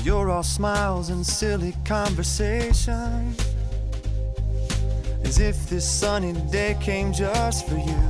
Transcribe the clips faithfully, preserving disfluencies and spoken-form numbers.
You're all smiles and silly conversation, as if this sunny day came just for you.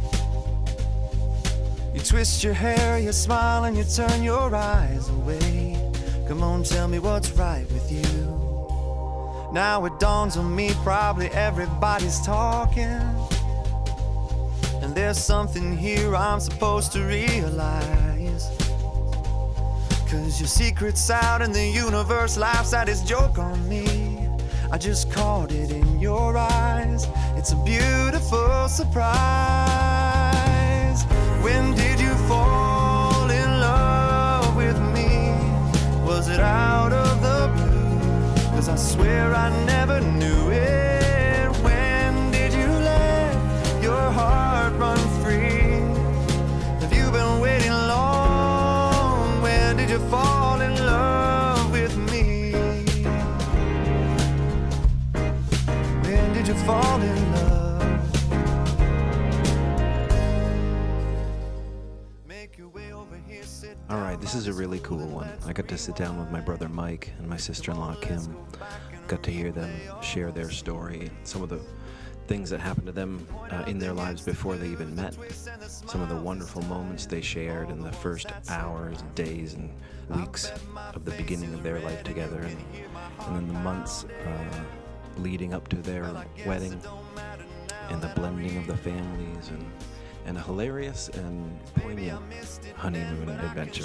You twist your hair, you smile, and you turn your eyes away. Come on, tell me what's right with you. Now it dawns on me, probably everybody's talking, and there's something here I'm supposed to realize. Cause your secret's out and the universe laughs at his joke on me. I just caught it in your eyes. It's a beautiful surprise. When did you fall in love with me? Was it out of the blue? Cause I swear I never knew it. When did you let your heart run free? Have you been waiting long? When did you fall in love with me? When did you fall in love? Make your way over here, sit down. All right, this is a really cool one. I got to sit down with my brother Mike and my sister-in-law Kim. Got to hear them share their story, some of the things that happened to them uh, in their lives before they even met, some of the wonderful moments they shared in the first hours, days, and weeks of the beginning of their life together, and, and then the months uh, leading up to their wedding, and the blending of the families, and, and a hilarious and poignant honeymoon adventure.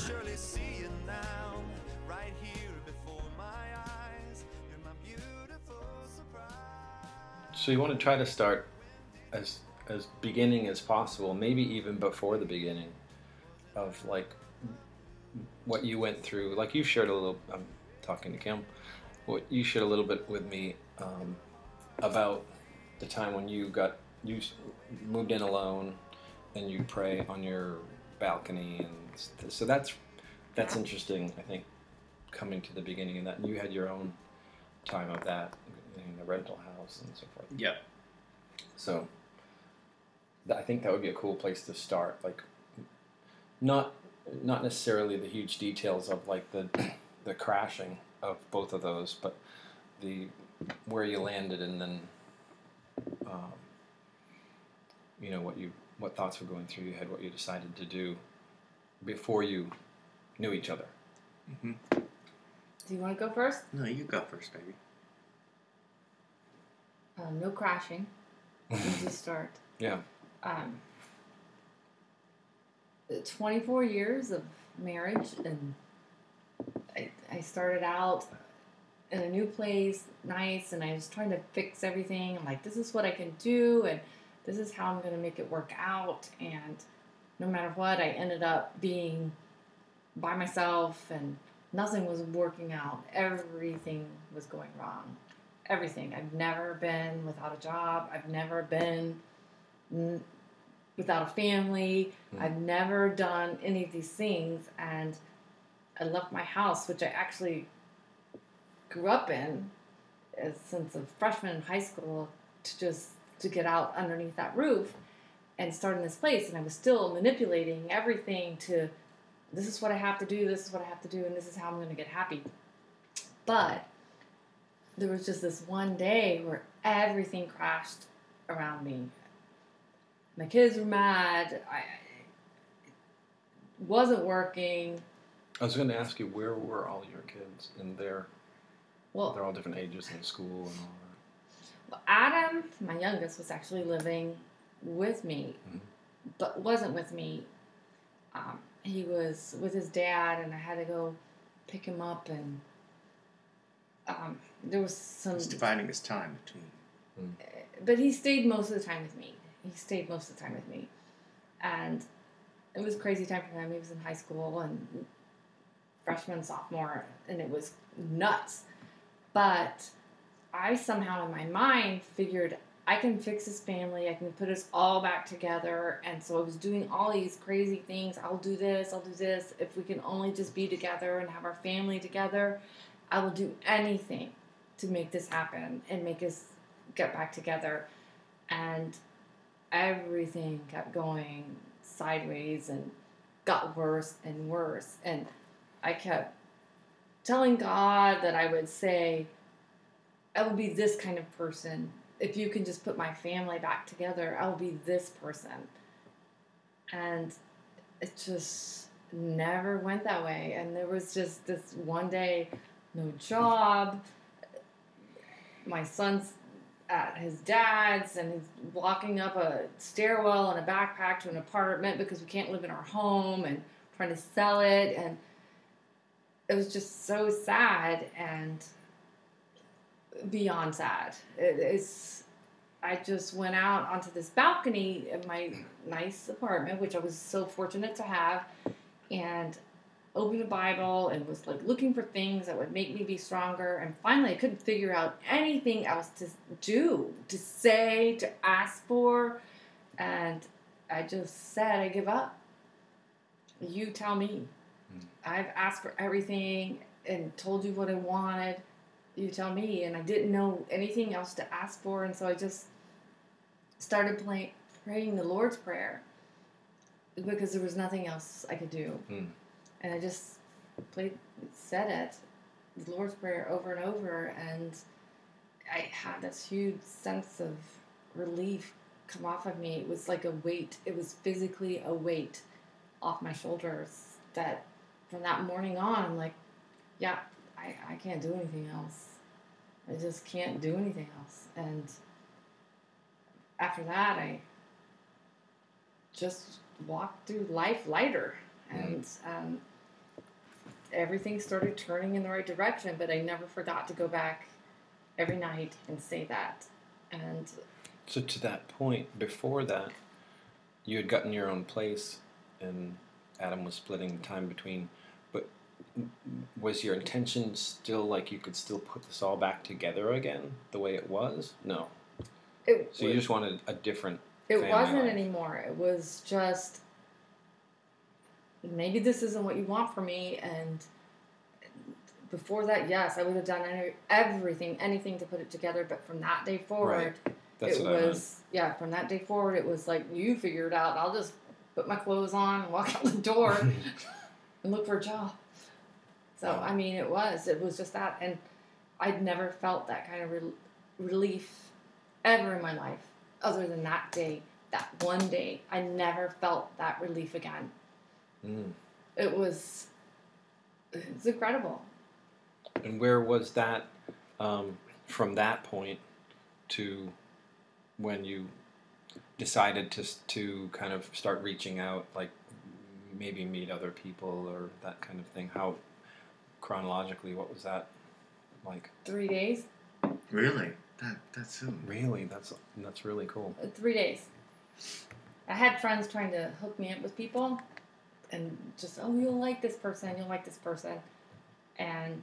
So you want to try to start as as beginning as possible, maybe even before the beginning of like what you went through. Like you shared a little, I'm talking to Kim, what you shared a little bit with me um, about the time when you got, you moved in alone and you pray on your balcony. And so that's, that's interesting, I think, coming to the beginning of that. And you had your own time of that in the rental house and so forth. Yeah. So th- I think that would be a cool place to start. Like, not not necessarily the huge details of like the the crashing of both of those, but the where you landed and then um, you know what you what thoughts were going through your head, what you decided to do before you knew each other. Mm-hmm. Do you want to go first? No, you go first, baby. Uh, no crashing. Easy start. Yeah. Um, twenty-four years of marriage, and I, I started out in a new place, nice, and I was trying to fix everything. I'm like, this is what I can do, and this is how I'm going to make it work out. And no matter what, I ended up being by myself, and nothing was working out. Everything was going wrong. Everything. I've never been without a job. I've never been n- without a family. Mm. I've never done any of these things. And I left my house, which I actually grew up in as, since a freshman in high school, to just to get out underneath that roof and start in this place. And I was still manipulating everything to, this is what I have to do, this is what I have to do, and this is how I'm going to get happy. But there was just this one day where everything crashed around me. My kids were mad. I it wasn't working. I was going to ask you, where were all your kids? And they're, well, they're all different ages in school and all that. Well, Adam, my youngest, was actually living with me, mm-hmm. but wasn't with me. Um, he was with his dad, and I had to go pick him up, and um, there was some... He's dividing his time between... Mm. But he stayed most of the time with me. He stayed most of the time with me. And it was a crazy time for him. He was in high school and freshman, sophomore, and it was nuts. But I somehow in my mind figured I can fix his family. I can put us all back together. And so I was doing all these crazy things. I'll do this. I'll do this. If we can only just be together and have our family together, I will do anything to make this happen and make us get back together. And everything kept going sideways and got worse and worse. And I kept telling God that I would say, I will be this kind of person. If you can just put my family back together, I will be this person. And it just never went that way. And there was just this one day, no job. My son's at his dad's and he's walking up a stairwell in a backpack to an apartment because we can't live in our home and trying to sell it. And it was just so sad and beyond sad. It, it's, I just went out onto this balcony of my nice apartment, which I was so fortunate to have, and opened a Bible and was like looking for things that would make me be stronger. And finally, I couldn't figure out anything else to do, to say, to ask for. And I just said, I give up. You tell me. Mm. I've asked for everything and told you what I wanted. You tell me. And I didn't know anything else to ask for. And so I just started play, praying the Lord's Prayer because there was nothing else I could do. Mm. And I just played, said it, the Lord's Prayer over and over, and I had this huge sense of relief come off of me. It was like a weight. It was physically a weight off my shoulders that from that morning on, I'm like, yeah, I, I can't do anything else. I just can't do anything else. And after that, I just walked through life lighter. And um, everything started turning in the right direction, but I never forgot to go back every night and say that. And so to that point, before that, you had gotten your own place, and Adam was splitting time between. But was your intention still like you could still put this all back together again the way it was? No. It so was, you just wanted a different. It family wasn't life. anymore. It was just, maybe this isn't what you want from me. And before that, yes, I would have done any, everything, anything to put it together. But from that day forward, right. That's it what I was, meant. yeah, from that day forward, it was like, you figure it out. I'll just put my clothes on and walk out the door and look for a job. So, oh. I mean, it was. It was just that. And I'd never felt that kind of re- relief ever in my life, other than that day, that one day. I never felt that relief again. Mm. It was, it was incredible. And where was that um, from that point to when you decided to to kind of start reaching out, like maybe meet other people or that kind of thing? How chronologically, what was that like? Three days. Really? That that's soon. Really? That's that's really cool. Uh, three days. I had friends trying to hook me up with people, and just, oh, you'll like this person, you'll like this person, and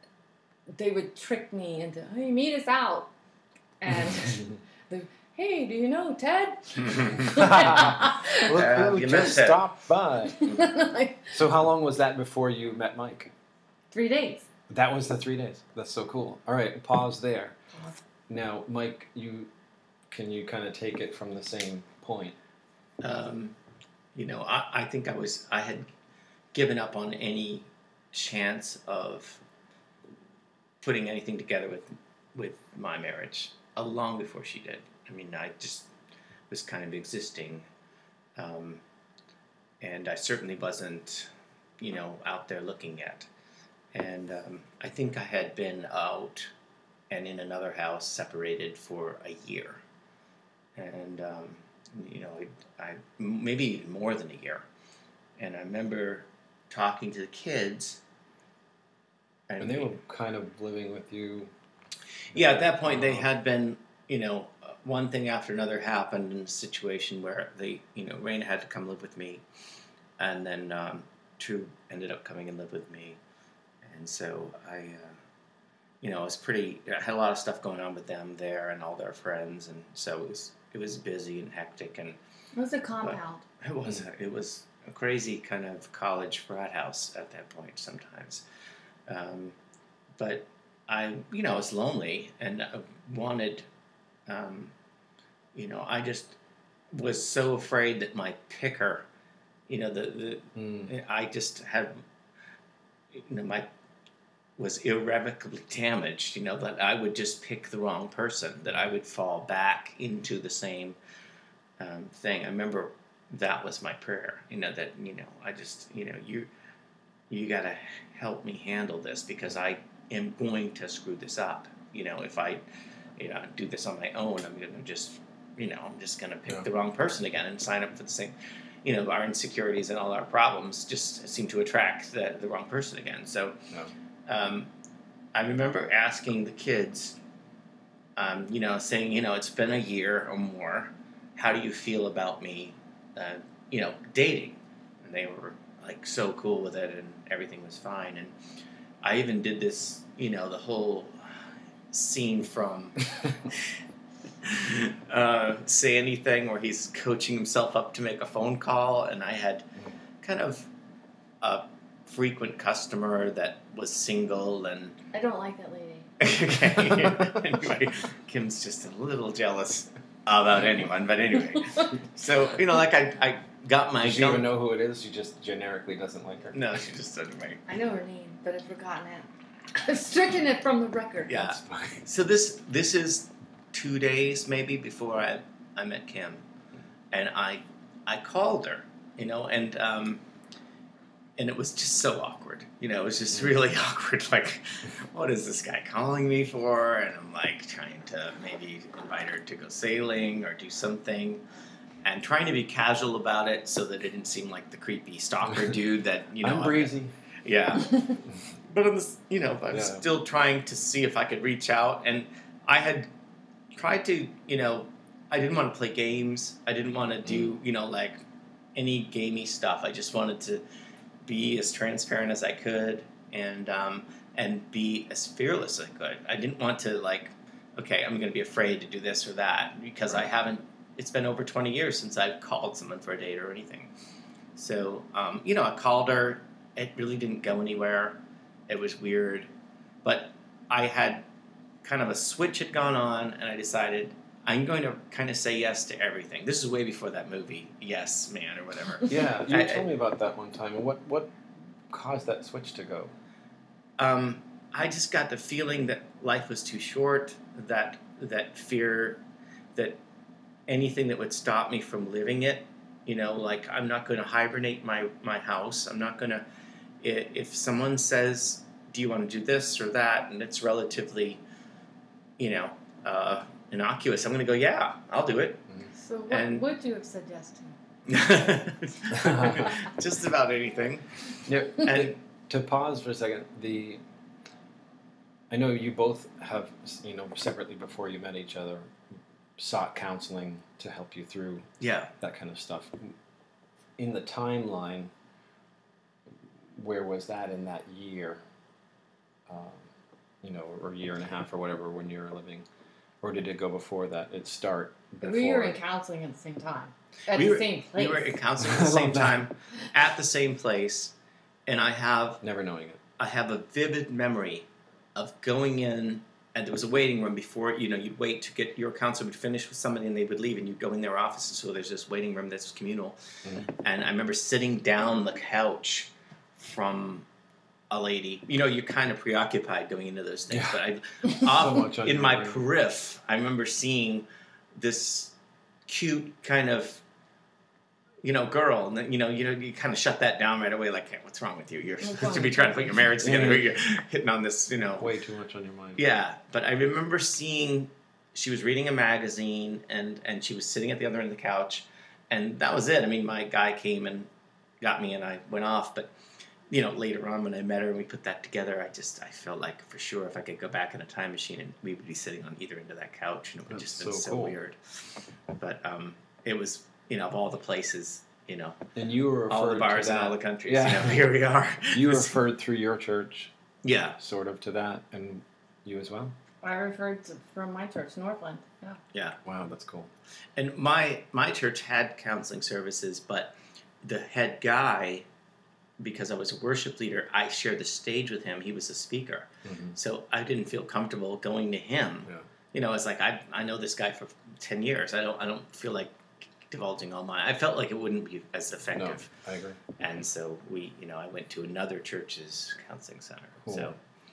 they would trick me into, hey, meet us out, and the, hey, do you know Ted? Look uh, who you just missed it. stopped by. Like, so how long was that before you met Mike? Three days. That was the three days. That's so cool. All right, pause there. Pause. Now, Mike, you can you kind of take it from the same point? Um, you know, I, I think I was I had given up on any chance of putting anything together with with my marriage uh, long before she did. I mean, I just was kind of existing, um, and I certainly wasn't, you know, out there looking yet. And um, I think I had been out and in another house, separated for a year, and um, you know, I, I maybe even more than a year. And I remember talking to the kids. And, and they were kind of living with you. Yeah, at that point they had been, you know, one thing after another happened in a situation where they, you know, Raina had to come live with me, and then um, True ended up coming and lived with me, and so I, uh, you know, it was pretty. I had a lot of stuff going on with them there and all their friends, and so it was it was busy and hectic, and it was a compound. It was a, it was a crazy kind of college frat house at that point sometimes. Um, but I, you know, was lonely and wanted, um, you know, I just was so afraid that my picker, you know, the, the mm. I just had, you know, my was irrevocably damaged, you know, that I would just pick the wrong person, that I would fall back into the same um, thing. I remember that was my prayer, you know, that, you know, I just, you know, you you got to help me handle this because I am going to screw this up. You know, if I, you know, do this on my own, I'm going to just, you know, I'm just going to pick Yeah. the wrong person again and sign up for the same, you know, our insecurities and all our problems just seem to attract the, the wrong person again. So, Yeah. um, I remember asking the kids, um, you know, saying, you know, it's been a year or more. How do you feel about me, uh, you know, dating? And they were like so cool with it, and everything was fine. And I even did this, you know, the whole scene from uh, Say Anything, where he's coaching himself up to make a phone call, and I had kind of a frequent customer that was single, and I don't like that lady. okay. Anyway, Kim's just a little jealous about anyone, but anyway. So, you know, like I, I got my... Does she even know who it is? She just generically doesn't like her. No, she just doesn't make... I know her name, but I've forgotten it. I've stricken it from the record. Yeah. That's fine. So this this is two days maybe before I, I met Kim. And I I called her, you know, and um, and it was just so awkward. You know, it was just really awkward. Like, what is this guy calling me for? And I'm like trying to maybe invite her to go sailing or do something. And trying to be casual about it so that it didn't seem like the creepy stalker dude that, you know. I'm breezy. Yeah. But I'm, you know, I was Yeah. still trying to see if I could reach out. And I had tried to, you know, I didn't want to play games. I didn't want to do, you know, like any gamey stuff. I just wanted to be as transparent as I could and um, and be as fearless as I could. I didn't want to, like, okay, I'm going to be afraid to do this or that because I haven't, it's been over twenty years since I've called someone for a date or anything. So, um, you know, I called her. It really didn't go anywhere. It was weird. But I had kind of a switch had gone on, and I decided I'm going to kind of say yes to everything. This is way before that movie, Yes Man or whatever. Yeah, you I- told I- me about that one time. And what, what caused that switch to go? Um, I just got the feeling that life was too short, that that fear, that anything that would stop me from living it, you know, like I'm not going to hibernate my, my house. I'm not going to, if someone says, do you want to do this or that, and it's relatively, you know, uh, innocuous, I'm going to go, yeah, I'll do it. So what And- would you have said yes to? Just about anything. Yeah, And to pause for a second, the I know you both have, you know, separately before you met each other, sought counseling to help you through yeah, that kind of stuff. In the timeline, where was that in that year? Um, you know, or a year and a half or whatever when you were living, or did it go before that? It start before. We were in counseling at the same time. At we the were, same place. we were in counseling at the I same love that. time, at the same place, and I have Never knowing it. I have a vivid memory of going in, and there was a waiting room before, you know, you'd wait to get, your counselor would finish with somebody and they would leave, and you'd go in their offices, so there's this waiting room that's communal. Mhm. And I remember sitting down the couch from a lady. You know, you're kind of preoccupied going into those things, Yeah. but I, off, much on in your my brain. periph, I remember seeing this cute kind of, you know, girl, and then, you know, you know, you kind of shut that down right away. Like, hey, what's wrong with you? You're What's supposed wrong to be with trying to you? put your marriage together. Yeah. You're hitting on this, you know. Way too much on your mind. Yeah, but I remember seeing she was reading a magazine, and and she was sitting at the other end of the couch, and that was it. I mean, my guy came and got me, and I went off. But you know, later on when I met her and we put that together, I just I felt like for sure if I could go back in a time machine and we would be sitting on either end of that couch, and it would That's just been so so cool. weird. But um, it was, you know, of all the places, you know, And you were referred all the bars to in that. all the countries. Yeah. You know, here we are. You referred through your church, Yeah, sort of, to that, and you as well. I referred to from my church, Northland. Yeah. yeah. Wow, that's cool. And my my church had counseling services, but the head guy, because I was a worship leader, I shared the stage with him. He was a speaker, Mm-hmm. so I didn't feel comfortable going to him. Yeah. You know, it's like I I know this guy for ten years. I don't I don't feel like divulging all my. I felt like it wouldn't be as No, effective, I agree. and so we you know I went to another church's counseling center. Cool. So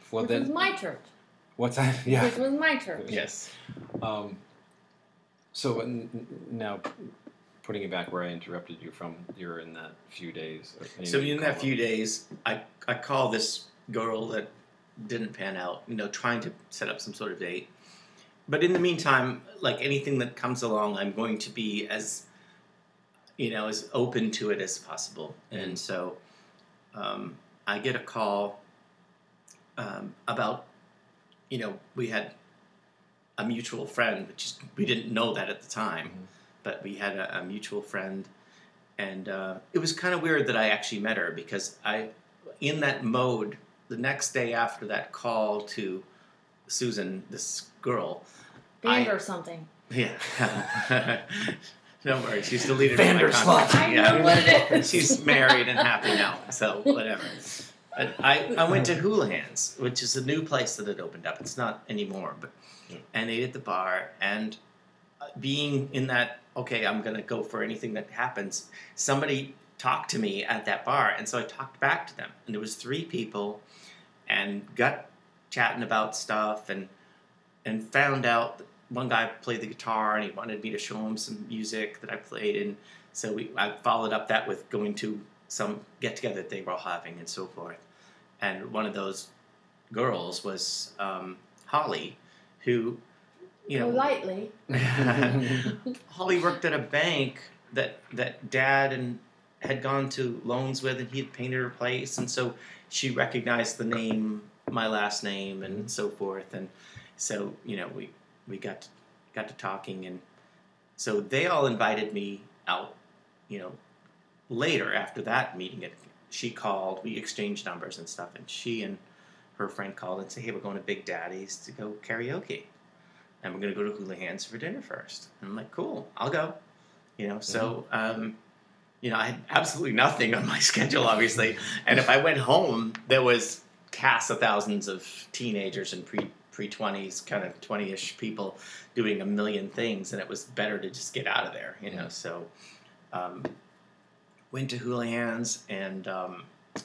Well, which then, was my church. what's that? Yeah. Which was my church. Yes. Um, so n- n- now, putting it back where I interrupted you from, you're in that few days. You So know, you in that call few up. days, I I call this girl that didn't pan out, you know, trying to set up some sort of date. But in the meantime, like anything that comes along, I'm going to be as, you know, as open to it as possible. Mm. And so um, I get a call um, about, you know, we had a mutual friend, which is, we didn't know that at the time, Mhm. but we had a, a mutual friend. And uh, it was kind of weird that I actually met her because I, in that mode, the next day after that call to Susan, this girl, Band I- or something. yeah. Don't worry, she's deleted all my Vandersloot. contact. I know what it is. She's married and happy now, so whatever. But I, I went to Houlihan's, which is a new place that had opened up. It's not anymore, but Yeah. and ate at the bar. And uh, being in that, okay, I'm going to go for anything that happens, somebody talked to me at that bar, and so I talked back to them. And there was three people, and got chatting about stuff, and and found out that one guy played the guitar, and he wanted me to show him some music that I played, and so we I followed up that with going to some get-together that they were all having and so forth. And one of those girls was um, Holly, who, you know, Politely. Holly worked at a bank that that Dad and had gone to loans with, and he had painted her place, and so she recognized the name, my last name, and so forth. And so, you know, we we got to, got to talking, and so they all invited me out, you know, later after that meeting. It, she called, we exchanged numbers and stuff, and she and her friend called and said, hey, we're going to Big Daddy's to go karaoke, and we're going to go to Houlihan's for dinner first. And I'm like, cool, I'll go. You know, so, um, you know, I had absolutely nothing on my schedule, obviously. And if I went home, there was casts of thousands of teenagers and pre pre twenties, kind of twenty-ish people doing a million things, and it was better to just get out of there, you know. So, um, went to Houlihan's, and um,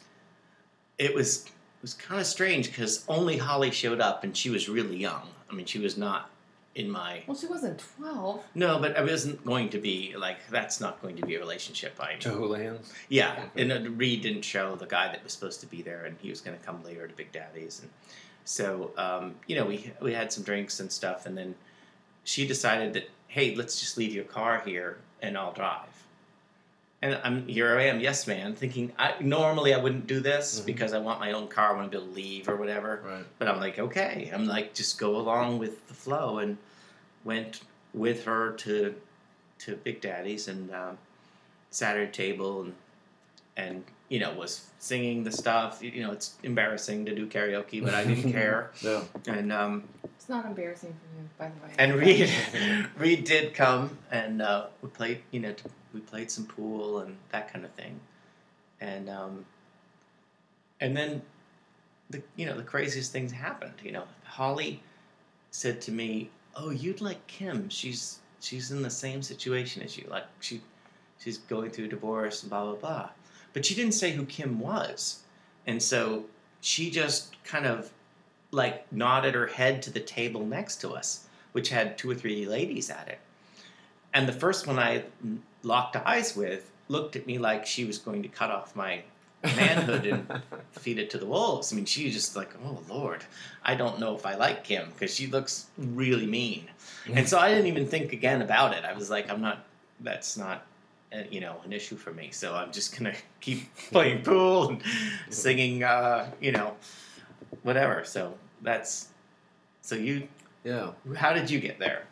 it was it was kind of strange because only Holly showed up, and she was really young. I mean, she was not in my Well, she wasn't twelve. no, but I wasn't going to be like that's not going to be a relationship. I To Houlihan's? yeah, and uh, Reed didn't show the guy that was supposed to be there, and he was going to come later to Big Daddy's, and so um, you know we we had some drinks and stuff, and then she decided that hey, let's just leave your car here and I'll drive. And I'm here I am, yes man, thinking I normally I wouldn't do this Mhm. because I want my own car, I want to be able to leave or whatever. Right. But I'm like, okay. I'm like, just go along with the flow, and went with her to to Big Daddy's and um, sat at a table and and you know was singing the stuff. You know, it's embarrassing to do karaoke, but I didn't care. Yeah. And um, It's not embarrassing for you, by the way. and Reed Reed did come, and uh, we played. You know, we played some pool and that kind of thing, and um, and then the you know the craziest things happened. You know, Holly said to me, "Oh, you'd like Kim? She's she's in the same situation as you. Like she she's going through divorce and blah blah blah." But she didn't say who Kim was, and so she just kind of like nodded her head to the table next to us, which had two or three ladies at it. And the first one I locked eyes with looked at me like she was going to cut off my manhood and feed it to the wolves. I mean, she was just like, oh, Lord, I don't know if I like Kim because she looks really mean. And so I didn't even think again about it. I was like, I'm not, that's not, uh, you know, an issue for me. So I'm just going to keep playing pool and singing, uh, you know, whatever. So that's, so you, Yeah. how did you get there?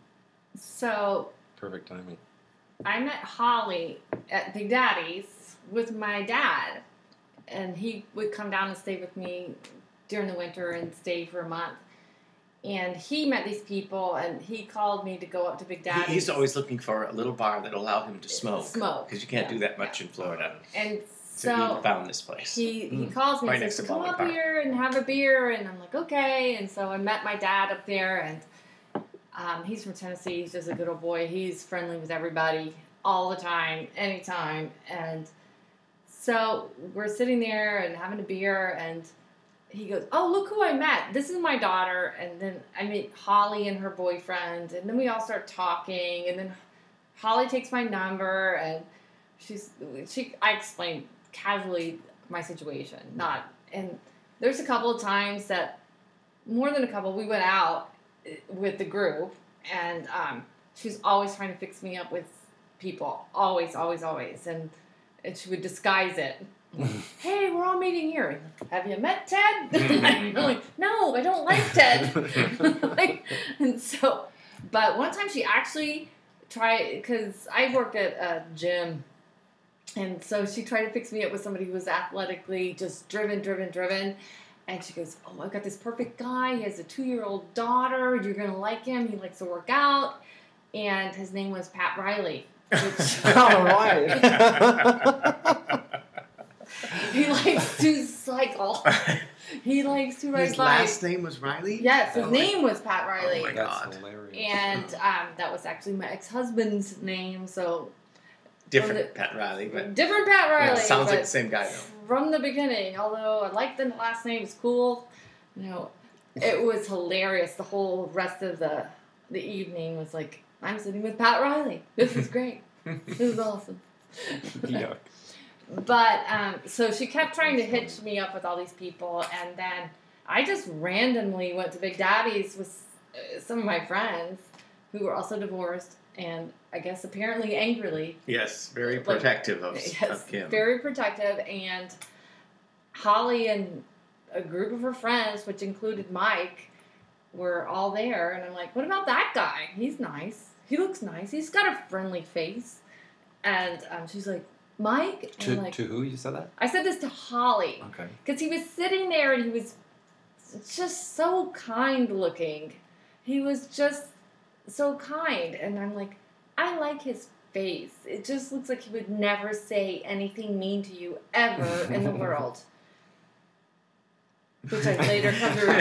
So Perfect timing. I met Holly at Big Daddy's with my dad, and he would come down and stay with me during the winter and stay for a month. And he met these people, and he called me to go up to Big Daddy's. He- He's always looking for a little bar that allow him to smoke. Smoke, Because you can't yeah. do that much in Florida. And So, so he found this place. he he Mm. calls me Right and next says, to "Come Baldwin up Park." here and have a beer." And I'm like, "Okay." And so I met my dad up there, and um, he's from Tennessee. He's just a good old boy. He's friendly with everybody all the time, anytime. And so we're sitting there and having a beer, and he goes, oh, look who I met. This is my daughter. And then I meet Holly and her boyfriend. And then we all start talking. And then Holly takes my number. And she's, she, I explained casually my situation. Not, and there's a couple of times that, more than a couple, we went out with the group. And um, she was always trying to fix me up with people. Always, always, always. And, and she would disguise it. Hey, we're all meeting here. Have you met Ted? I'm like, no, I don't like Ted. Like, and so, but one time she actually tried, because I worked at a gym, and so she tried to fix me up with somebody who was athletically just driven, driven, driven. And she goes, oh, I've got this perfect guy. He has a two-year-old daughter. You're going to like him. He likes to work out. And his name was Pat Riley. Which, All right. he likes to cycle. He likes to ride His bike. last name was Riley? Yes, his Oh, name was Pat Riley. Oh my That's God. hilarious. And um, that was actually my ex-husband's name, so... Different From the- Pat Riley, but Different Pat Riley. sounds like but the same guy, though. From the beginning, although I liked the last name, it's cool. You know, it was hilarious. The whole rest of the the evening was like, I'm sitting with Pat Riley. This is great. This is awesome. Yuck. But, um, so she kept trying to hitch me up with all these people, and then I just randomly went to Big Daddy's with uh, some of my friends who were also divorced, and I guess apparently angrily. Yes, very Like, protective of, Yes, of Kim. very protective, and Holly and a group of her friends, which included Mike, were all there, and I'm like, what about that guy? He's nice. He looks nice. He's got a friendly face. And um, she's like, Mike? And To, I'm like, to who you said that? I said this to Holly, Okay. because he was sitting there and he was just so kind looking. He was just so kind. And I'm like, I like his face. It just looks like he would never say anything mean to you ever in the world. Which I later come to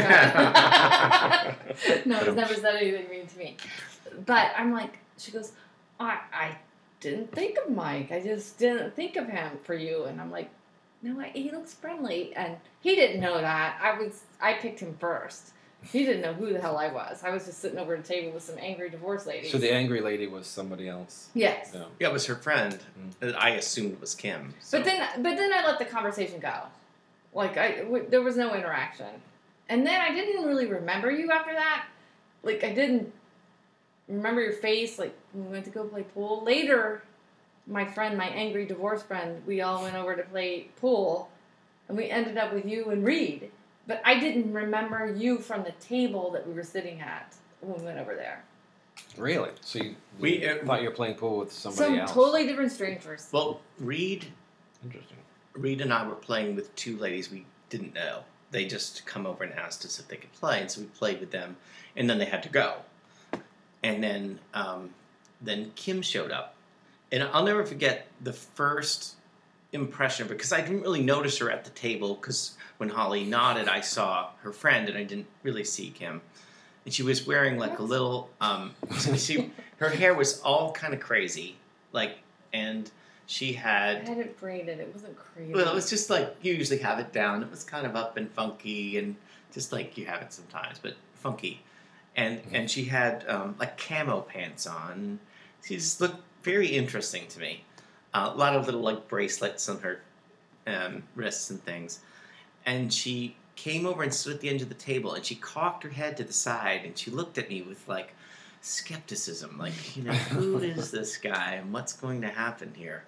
regret. No, he's never said anything mean to me. But I'm like, she goes, I, I didn't think of Mike. I just didn't think of him for you. And I'm like, no, I, he looks friendly. And he didn't know that. I was, I picked him first. He didn't know who the hell I was. I was just sitting over at a table with some angry divorce ladies. So the angry lady was somebody else. Yes. Yeah. Yeah, it was her friend. that I assumed was Kim. So. But then, but then I let the conversation go. Like I, w- there was no interaction, and then I didn't really remember you after that. Like I didn't remember your face. Like when we went to go play pool later. My friend, my angry divorce friend, we all went over to play pool, and we ended up with you and Reed. But I didn't remember you from the table that we were sitting at when we went over there. Really? So you, We, you uh, thought you were playing pool with somebody Some else? totally different strangers. Well, Reed, Interesting. Reed and I were playing with two ladies we didn't know. They just come over and asked us if they could play, and so we played with them, and then they had to go. And then, um, then Kim showed up, and I'll never forget the first impression because I didn't really notice her at the table because when Holly nodded, I saw her friend, and I didn't really see Kim. And she was wearing like a little, um, she, her hair was all kind of crazy, like, and she I had. had it braided. It wasn't crazy. Well, it was just like you usually have it down. It was kind of up and funky, and just like you have it sometimes, but funky. And Mm-hmm. and she had um, like camo pants on. She just looked very interesting to me. Uh, a lot of little like bracelets on her um, wrists and things. And she came over and stood at the end of the table, and she cocked her head to the side, and she looked at me with like skepticism, like, you know, who is this guy and what's going to happen here?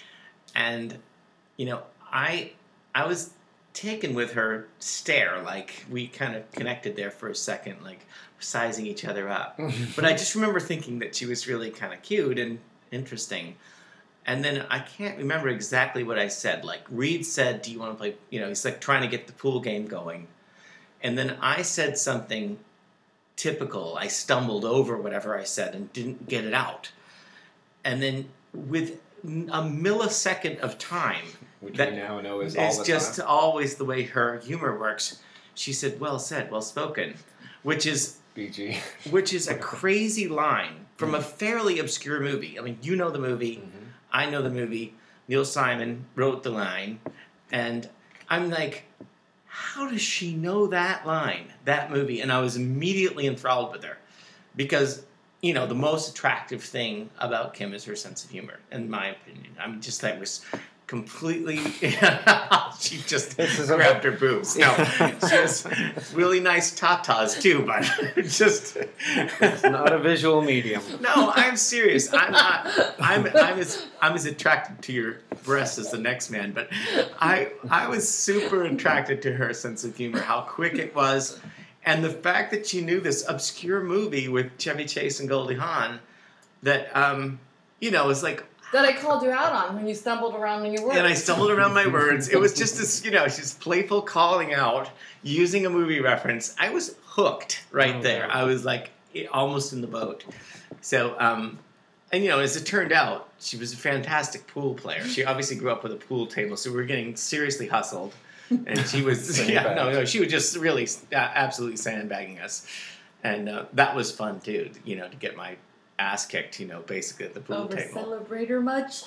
And, you know, I I was taken with her stare, like we kind of connected there for a second, like sizing each other up. But I just remember thinking that she was really kind of cute and interesting. And then I can't remember exactly what I said. Like Reed said, do you want to play, you know, he's like trying to get the pool game going. And then I said something typical. I stumbled over whatever I said and didn't get it out. And then with a millisecond of time, Which that we now know is all it's the just time. always the way her humor works. She said, well said, well spoken, which is B G. which is a crazy line from a fairly obscure movie. I mean, you know the movie. Mm-hmm. I know the movie. Neil Simon wrote the line. And I'm like, how does she know that line, that movie? And I was immediately enthralled with her because, you know, the most attractive thing about Kim is her sense of humor, in my opinion. I mean, just that was completely, she just grabbed her boobs. No, she has really nice tatas too, but just. It's not a visual medium. No, I'm serious. I'm not, I'm, I'm as, I'm as attracted to your breasts as the next man, but I, I was super attracted to her sense of humor, how quick it was. And the fact that she knew this obscure movie with Chevy Chase and Goldie Hawn that, um, you know, was like... That I called you out on when you stumbled around in your words. And I stumbled around my words. It was just this, you know, she's playful calling out, using a movie reference. I was hooked right there. I was like almost in the boat. So, um, and you know, as it turned out, she was a fantastic pool player. She obviously grew up with a pool table, so we were getting seriously hustled. And she was, yeah, no, no, she was just really uh, absolutely sandbagging us. And uh, that was fun too, you know, to get my ass kicked, you know, basically at the pool Over table. Celebrator much?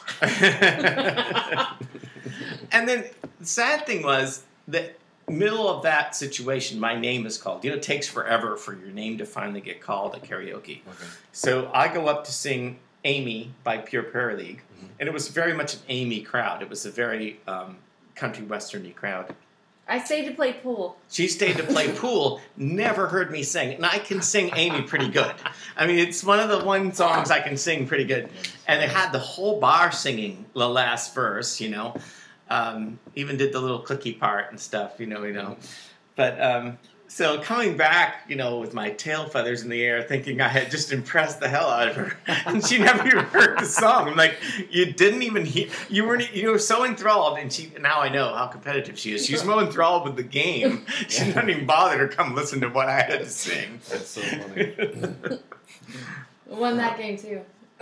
And then the sad thing was that middle of that situation, my name is called. You know, it takes forever for your name to finally get called at karaoke. Okay. So I go up to sing Amy by Pure Prayer League, mm-hmm. and it was very much an Amy crowd. It was a very um, country westerny crowd. I stayed to play pool. She stayed to play pool, never heard me sing. And I can sing Amy pretty good. I mean, it's one of the one songs I can sing pretty good. And it had the whole bar singing the last verse, you know. Um, even did the little clicky part and stuff, you know, you know. But um, so coming back, you know, with my tail feathers in the air, thinking I had just impressed the hell out of her, and she never even heard the song. I'm like, you didn't even hear. You weren't. You were so enthralled, and she. Now I know how competitive she is. She's more enthralled with the game. She doesn't even bother to come listen to what I had to sing. That's so funny. Won that game too.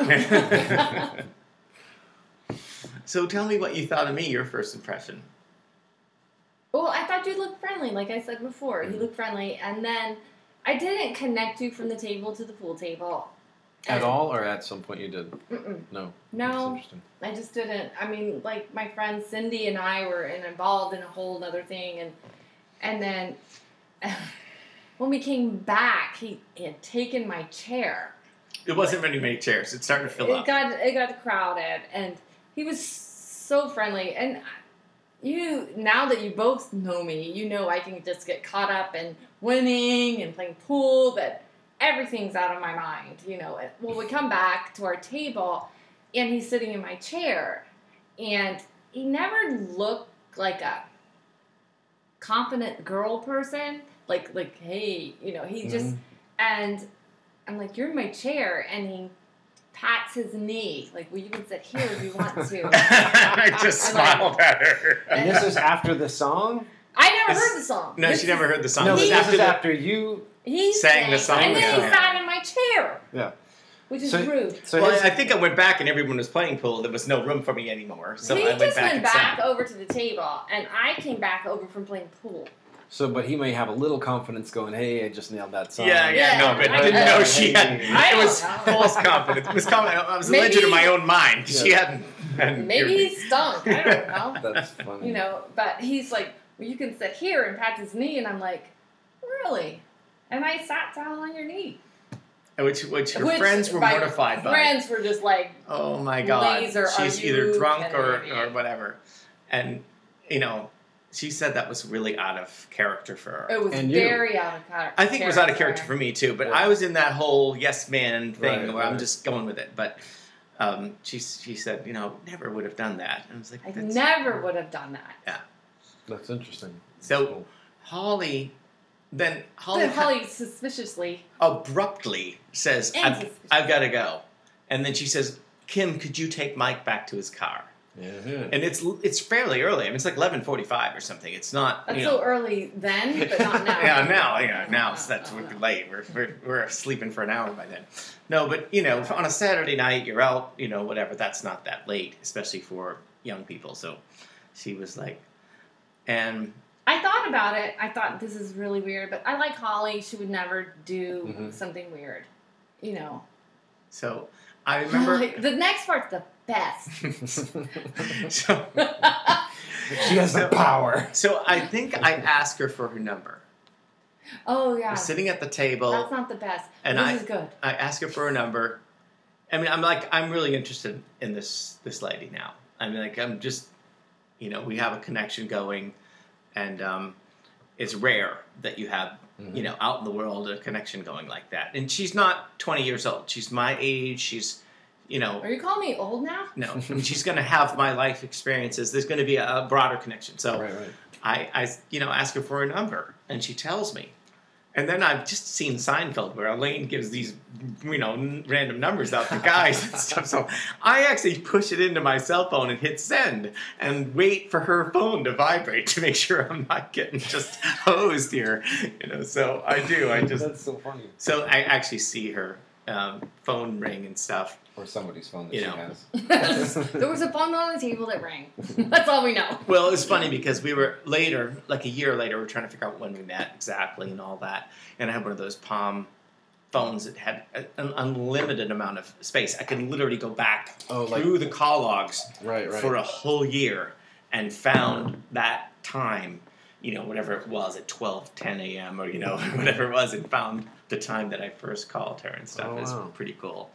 So tell me what you thought of me. Your first impression. Well, I thought you looked friendly, like I said before. You looked friendly, and then I didn't connect you from the table to the pool table. At all, or at some point you did? Mm-mm. No. No, I just didn't. I mean, like, my friend Cindy and I were in, involved in a whole other thing, and and then when we came back, he, he had taken my chair. It wasn't very many chairs. It started to fill it up. Got, it got crowded, and he was so friendly, and... You, now that you both know me, you know I can just get caught up in winning and playing pool, that everything's out of my mind, you know. Well, we come back to our table, and he's sitting in my chair, and he never looked like a confident girl person, like, like hey, you know, he just, mm-hmm. and I'm like, you're in my chair, and he pats his knee, like, well, you can sit here if you want to. I just smiled like, at her. And this is after the song? I never this, heard the song. No, this she never heard the song. No, this this after is the, after you he sang the song. And then yeah. he sat in my chair. Yeah. Which is so, rude. So well, his, I think I went back and everyone was playing pool. There was no room for me anymore. So he I went just back went and back sang. over to the table, and I came back over from playing pool. So, but he may have a little confidence going, hey, I just nailed that song. Yeah, yeah, Yeah, no, but I I didn't know. know she had. I It was don't know. false confidence. It was confidence. I was a Maybe- legend in my own mind. Yeah. She hadn't. hadn't Maybe heard he me. stunk. I don't know. That's funny. You know, but he's like, well, you can sit here and pat his knee, and I'm like, really? And I sat down on your knee. Which, which her Which friends were my mortified by. Friends were just like, Oh my God. Laser, She's are either you drunk or, kidding me? or whatever. And, you know, she said that was really out of character for her. it was And you. very out of character. I think it was out of character for me too, but Yeah. I was in that whole yes man thing Right, where I'm right. just going with it. But um, she she said, you know, never would have done that. And I was like, I That's... never would have done that. That's interesting. So Cool. Holly, then Holly, Then Holly suspiciously, abruptly says, And I've, suspicious. I've got to go. And then she says, Kim, could you take Mike back to his car? Yeah. And it's it's fairly early. I mean, it's like eleven forty-five or something. It's not, that's you know. so early then, but not now. Yeah, now, yeah, now it's, No, that's no, we're no. late. We're, we're we're sleeping for an hour by then. No, but you know, on a Saturday night, you're out, you know, whatever. That's not that late, especially for young people. So she was like, and I thought about it. I thought this is really weird, but I like Holly. She would never do Mhm. something weird, you know. so I remember. Like, the next part's the best. so She has the power. So I think I asked her for her number. Oh yeah. We're sitting at the table. That's not the best. And this I- is good. I asked her for her number. I mean, I'm like, I'm really interested in this this lady now. I mean, like, I'm just, you know, we have a connection going, and um, it's rare that you have, Mm-hmm. you know, out in the world a connection going like that. And she's not twenty years old. She's my age. She's, you know, Are you calling me old now? no, I mean, she's going to have my life experiences. There's going to be a, a broader connection. So Right, right. I, I, you know, ask her for a number, and she tells me. And then I've just seen Seinfeld where Elaine gives these, you know, n- random numbers out to guys and stuff. So I actually push it into my cell phone and hit send and wait for her phone to vibrate to make sure I'm not getting just hosed here. You know, so I do. I just That's so funny. so I actually see her um, phone ring and stuff. Or somebody's phone that You she know. has. There was a phone on the table that rang. That's all we know. Well, it's funny because we were later, like a year later, we were trying to figure out when we met exactly and all that. And I had one of those Palm phones that had a- an unlimited amount of space. I could literally go back Oh, like- through the call logs Right, right. for a whole year and found that time, you know, whatever it was at twelve ten a.m. or, you know, whatever it was, and found the time that I first called her and stuff. Oh, It was wow. pretty cool.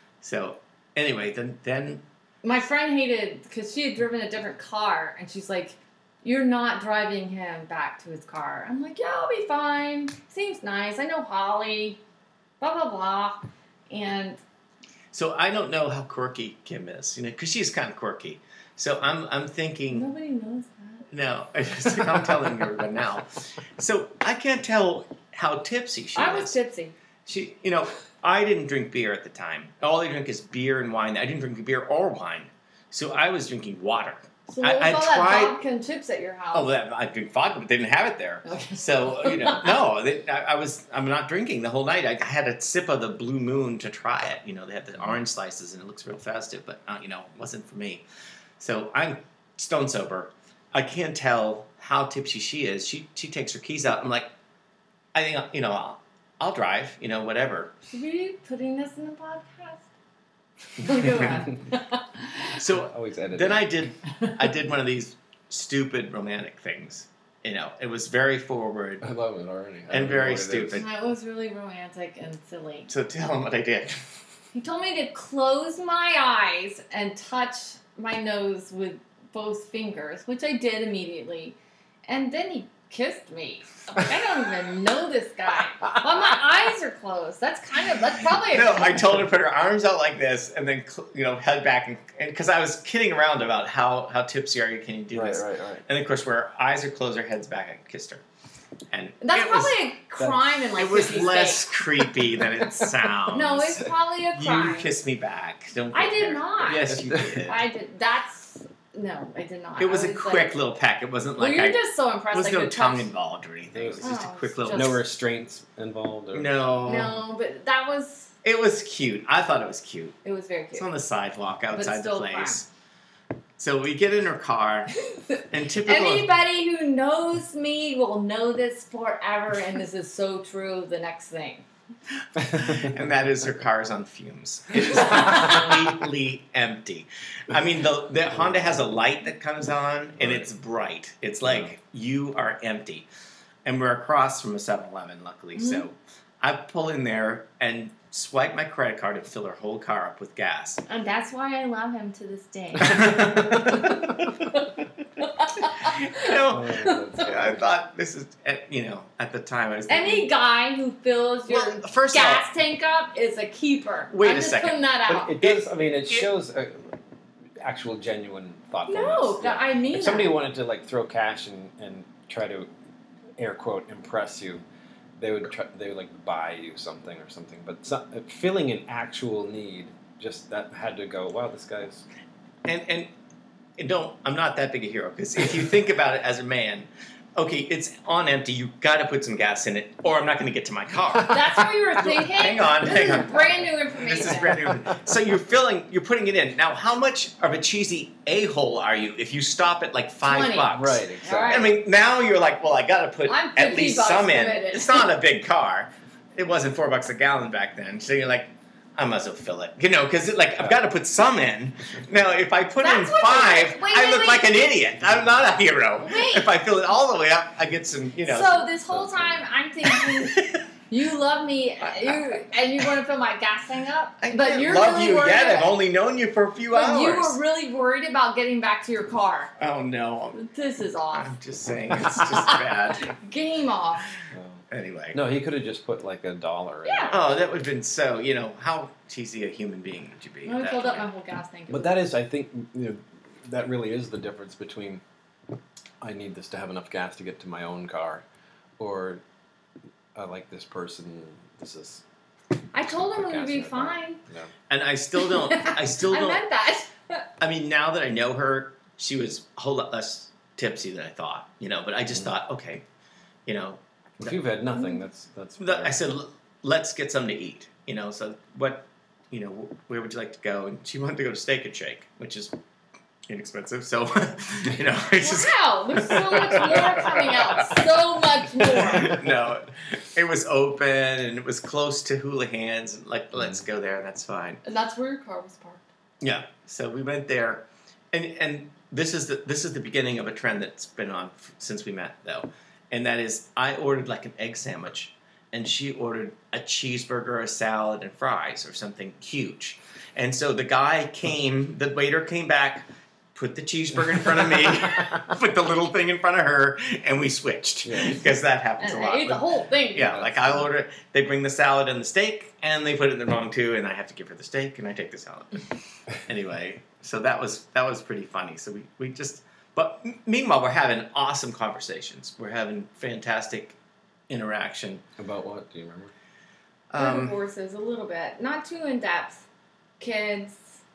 So, anyway, then then My friend hated because she had driven a different car, and she's like, "You're not driving him back to his car." I'm like, "Yeah, I'll be fine. Seems nice. I know Holly." Blah blah blah, and So I don't know how quirky Kim is, you know, because she's kind of quirky. So I'm I'm thinking, nobody knows that. no, I just, I'm telling everyone now. So I can't tell how tipsy she I is. was tipsy. She, you know, I didn't drink beer at the time. All I drink is beer and wine. I didn't drink beer or wine, so I was drinking water. So I- what was I all tried- that vodka and chips at your house? Oh, that, I drink vodka, but they didn't have it there. Okay. So you know, no, they, I, I was. I'm not drinking the whole night. I, I had a sip of the Blue Moon to try it. You know, they had the orange slices, and it looks real festive, but uh, you know, it wasn't for me. So I'm stone sober. I can't tell how tipsy she is. She she takes her keys out. I'm like, I think you know, I'll, I'll drive. You know, whatever. Should we be putting this in the podcast? Go ahead. So Always edit. then it. I did I did one of these stupid romantic things. You know, it was very forward. I love it already. I And don't know very what it is. stupid. That was really romantic and silly. So tell him what I did. He told me to close my eyes and touch my nose with both fingers, which I did immediately. And then he kissed me. I'm like, I don't even know this guy. Well, my eyes are closed. That's kind of, that's probably a No, I told her to put her arms out like this and then, cl- you know, head back. And because I was kidding around about how, how tipsy are you, can you do Right, this? right, right. And of course, where her eyes are closed, her head's back, I kissed her. And That's it was, probably a crime in like it was fifty less states. creepy than it sounds. No, it's probably a crime. You kissed me back. Don't I get did there. not. Yes, you did. I did. That's no, I did not. It was I a quick like, little peck. It wasn't Well, like you're I. just so There impressed. was I no could tongue touch- involved or anything. It was just a Oh, quick it's little. just- No restraints involved. Or... No. No, but that was. It was cute. I thought it was cute. It was very It's cute. on the sidewalk outside the still place. So we get in her car, and typical. Anybody who knows me will know this forever, and this is so true. The next thing. and that is her car's on fumes. It is completely empty. I mean, the, the Honda has a light that comes on, and it's bright. It's like you are empty. And we're across from a seven eleven, luckily. So I pull in there and swipe my credit card and fill her whole car up with gas. And that's why I love him to this day. you know, Oh, that's I thought this is, at- you know, at the time I was thinking, Any guy who fills your Well, first of gas tank up is a keeper. Wait I'm a just second. putting that out. But it does. I mean, it It- shows a actual genuine thoughtfulness. No, Yeah. I mean If somebody that. wanted to like throw cash and, and try to air quote impress you, they would try, they would like buy you something or something. But some, filling an actual need, just that had to go. Wow, this guy's. and and and don't I'm not that big a hero because if you think about it as a man, okay, it's on empty. You got to put some gas in it, or I'm not going to get to my car. That's what you were thinking? Hang on, This hang is on. brand new information. This is brand new. So you're filling, you're putting it in. Now, how much of a cheesy a-hole are you if you stop at like five twenty. bucks? Right, exactly. All right. I mean, now you're like, well, I got to put I'm at fifty least bucks some in. committed. It's not a big car. It wasn't four bucks a gallon back then. So you're like, I might as well fill it. You know, because like I've got to put some in. Now, if I put That's in what five, you- wait, I wait, look wait. like an idiot. I'm not a hero. Wait. If I fill it all the way up, I get some, you know. So this whole time I'm thinking you love me, you and you want to fill my gas tank up, I but can't you're love really you worried. yet. I've about, only known you for a few but hours. you were really worried about getting back to your car. Oh no, This is off. I'm just saying it's just bad. Game off. Anyway. No, he could have just put like a dollar in. Yeah. Oh, that would have been so. You know, how cheesy a human being would you be? I at that filled up point? my whole gas tank. But that is, I think, you know, that really is the difference between I need this to have enough gas to get to my own car, or I like this person. This is. I told him put we gas would in be my car. fine. No. And I still don't. I still I don't. meant that. I mean, now that I know her, she was a whole lot less tipsy than I thought. You know, but I just Mhm. thought, okay, you know, If you've had nothing, that's that's. the, I said, "L- let's get something to eat. You know, so what, you know, wh- where would you like to go? And she wanted to go to Steak and Shake, which is inexpensive. So, you know, it's just. Wow, there's so much more coming out. So much more. No, it was open and it was close to Houlihan's. And like, let's go there. That's fine. And that's where your car was parked. Yeah. So we went there, and and this is the this is the beginning of a trend that's been on f- since we met, though, and that is I ordered like an egg sandwich, and she ordered a cheeseburger, a salad, and fries, or something huge. And so the guy came, the waiter came back, put the cheeseburger in front of me, put the little thing in front of her, and we switched Yeah. because that happens And a lot. I ate the whole thing. Yeah, like I order, they bring the salad and the steak, and they put it in the wrong too, and I have to give her the steak, and I take the salad. Anyway, so that was that was pretty funny. So we, we just, but m- meanwhile we're having awesome conversations. We're having fantastic interaction. About what? Do you remember? Um, Horses a little bit, not too in depth. Kids.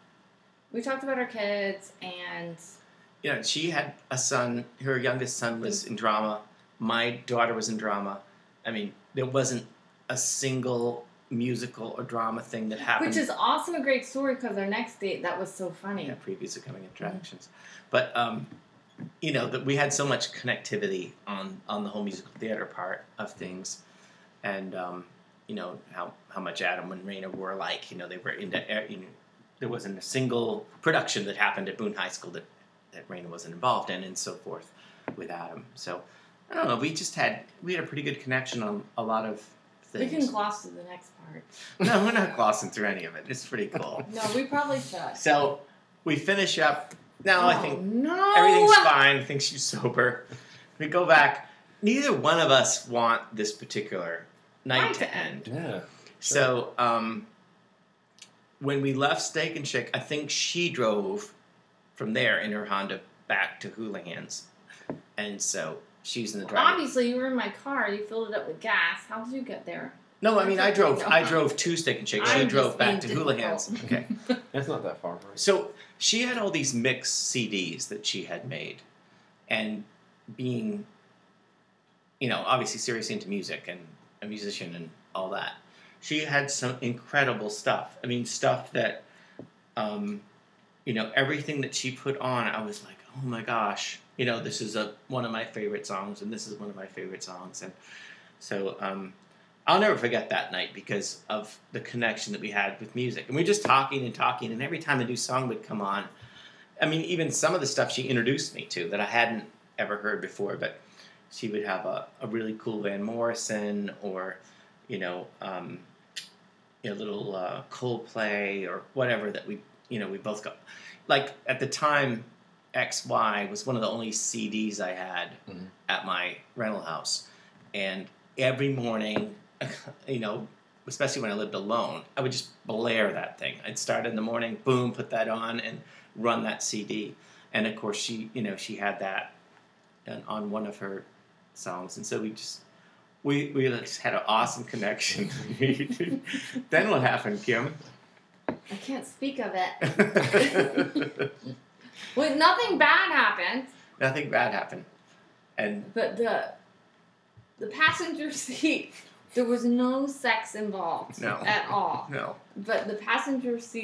We talked about our kids and you know, she had a son. Her youngest son was in drama. My daughter was in drama. I mean, there wasn't a single musical or drama thing that happened. which is also a great story because our next date that was so funny. Yeah, previous occurring attractions. But um, you know, that we had so much connectivity on on the whole musical theater part of things, and um, you know how how much Adam and Raina were alike. You know, they were into air- you know, there wasn't a single production that happened at Boone High School that that Raina wasn't involved in, and so forth with Adam. So I don't know. We just had we had a pretty good connection on a lot of We things. can gloss to the next part. No, we're not glossing through any of it. It's pretty cool. No, we probably should. So we finish up. Now I think Oh, no. everything's fine. I think she's sober. We go back. Neither one of us want this particular night Night to to end. Yeah. So um, when we left Steak and Shake, I think she drove from there in her Honda back to Houlihan's, and so she's in the driver's. Obviously, you were in my car. You filled it up with gas. How did you get there? No, I mean I drove. No. I drove to Steak and Shake. She I'm drove just back being to Houlihan's. difficult. Okay. That's not that far, right? So she had all these mixed C Ds that she had made, and being, you know, obviously seriously into music and a musician and all that, she had some incredible stuff. I mean, stuff that, um, you know, everything that she put on, I was like, oh my gosh, you know, this is a one of my favorite songs, and this is one of my favorite songs, and so um, I'll never forget that night because of the connection that we had with music. And we were just talking and talking, and every time a new song would come on, I mean, even some of the stuff she introduced me to that I hadn't ever heard before, but she would have a, a really cool Van Morrison or, you know, um, a little uh, Coldplay or whatever that we, you know, we both got. Like, at the time, X Y was one of the only C Ds I had Mhm. at my rental house. And every morning, you know, especially when I lived alone, I would just blare that thing. I'd start in the morning, boom, put that on, and run that C D. And of course, she, you know, she had that on- on one of her songs, and so we just we we just had an awesome connection. Then what happened, Kim? I can't speak of it. Well, nothing bad happened, Nothing bad happened, and but the the passenger seat, there was no sex involved No. at all. no, But the passenger seat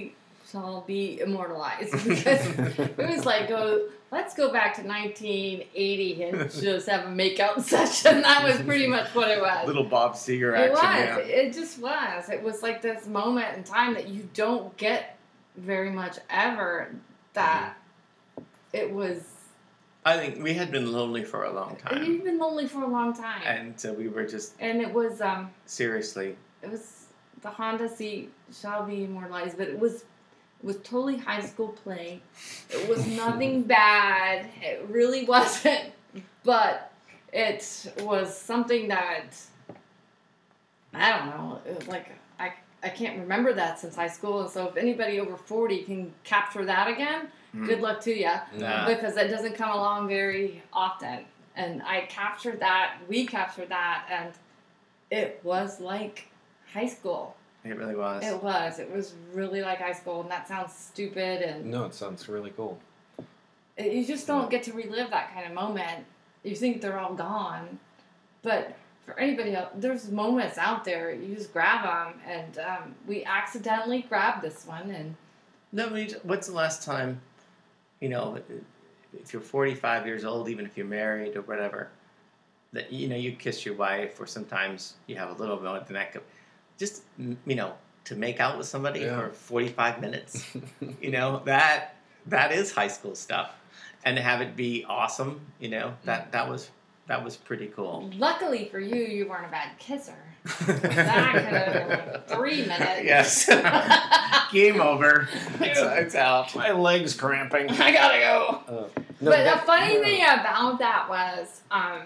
shall be immortalized because it was like, go, let's go back to nineteen eighty and just have a makeout session. That was pretty much what it was. Little Bob Seger It action. was. Yeah. It just was. It was like this moment in time that you don't get very much ever. That it was. I think we had been lonely for a long time. You've been lonely for a long time, And so we were just and it was um, seriously. it was the Honda seat shall be immortalized, but it was it was totally high school play. It was nothing bad. It really wasn't, but it was something that I don't know. It was like I I can't remember that since high school, and so if anybody over forty can capture that again, Mm. good luck to you, Nah. because that doesn't come along very often. And I captured that. We captured that, and it was like high school. It really was. It was. It was really like high school, and that sounds stupid, and No, it sounds really cool. it- you just don't get to relive that kind of moment. You think they're all gone, but for anybody else, there's moments out there. You just grab them, and um, we accidentally grabbed this one, and No, we, what's the last time, you know, if you're forty-five years old, even if you're married or whatever, that, you know, you kiss your wife, or sometimes you have a little moment the neck of, just, you know, to make out with somebody Yeah. for forty-five minutes, you know, that that is high school stuff. And to have it be awesome, you know, that, that was that was pretty cool. luckily for you, you weren't a bad kisser. That could have been like three minutes. Yes. Game over. It's, it's out. My leg's cramping. I gotta go. Uh, no, But that- the funny yeah. thing about that was, um,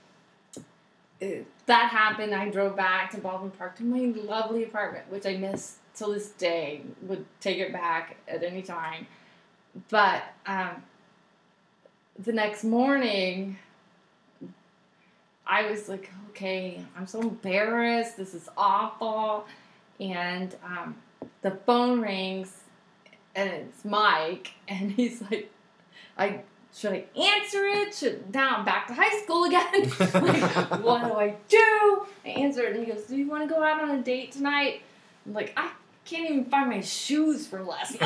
it- that happened. I drove back to Baldwin Park to my lovely apartment, which I miss till this day. Would take it back at any time. But um, the next morning, I was like, okay, I'm so embarrassed. This is awful. And um, the phone rings, and it's Mike, and he's like, I should I answer it? Should now I'm back to high school again? Like, what do I do? I answer it, and he goes, do you want to go out on a date tonight? I'm like, I can't even find my shoes for last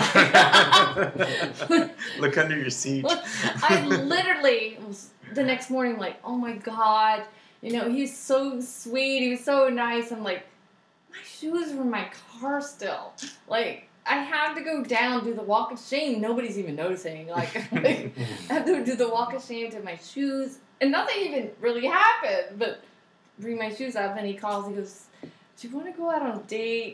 night. Look under your seat. I literally was the next morning like, oh my god, you know, he's so sweet, he was so nice. I'm like, my shoes are in my car still. Like, I have to go down, do the walk of shame. Nobody's even noticing. Like, like I have to do the walk of shame to my shoes. And nothing even really happened, but bring my shoes up, and he calls, he goes, do you want to go out on a date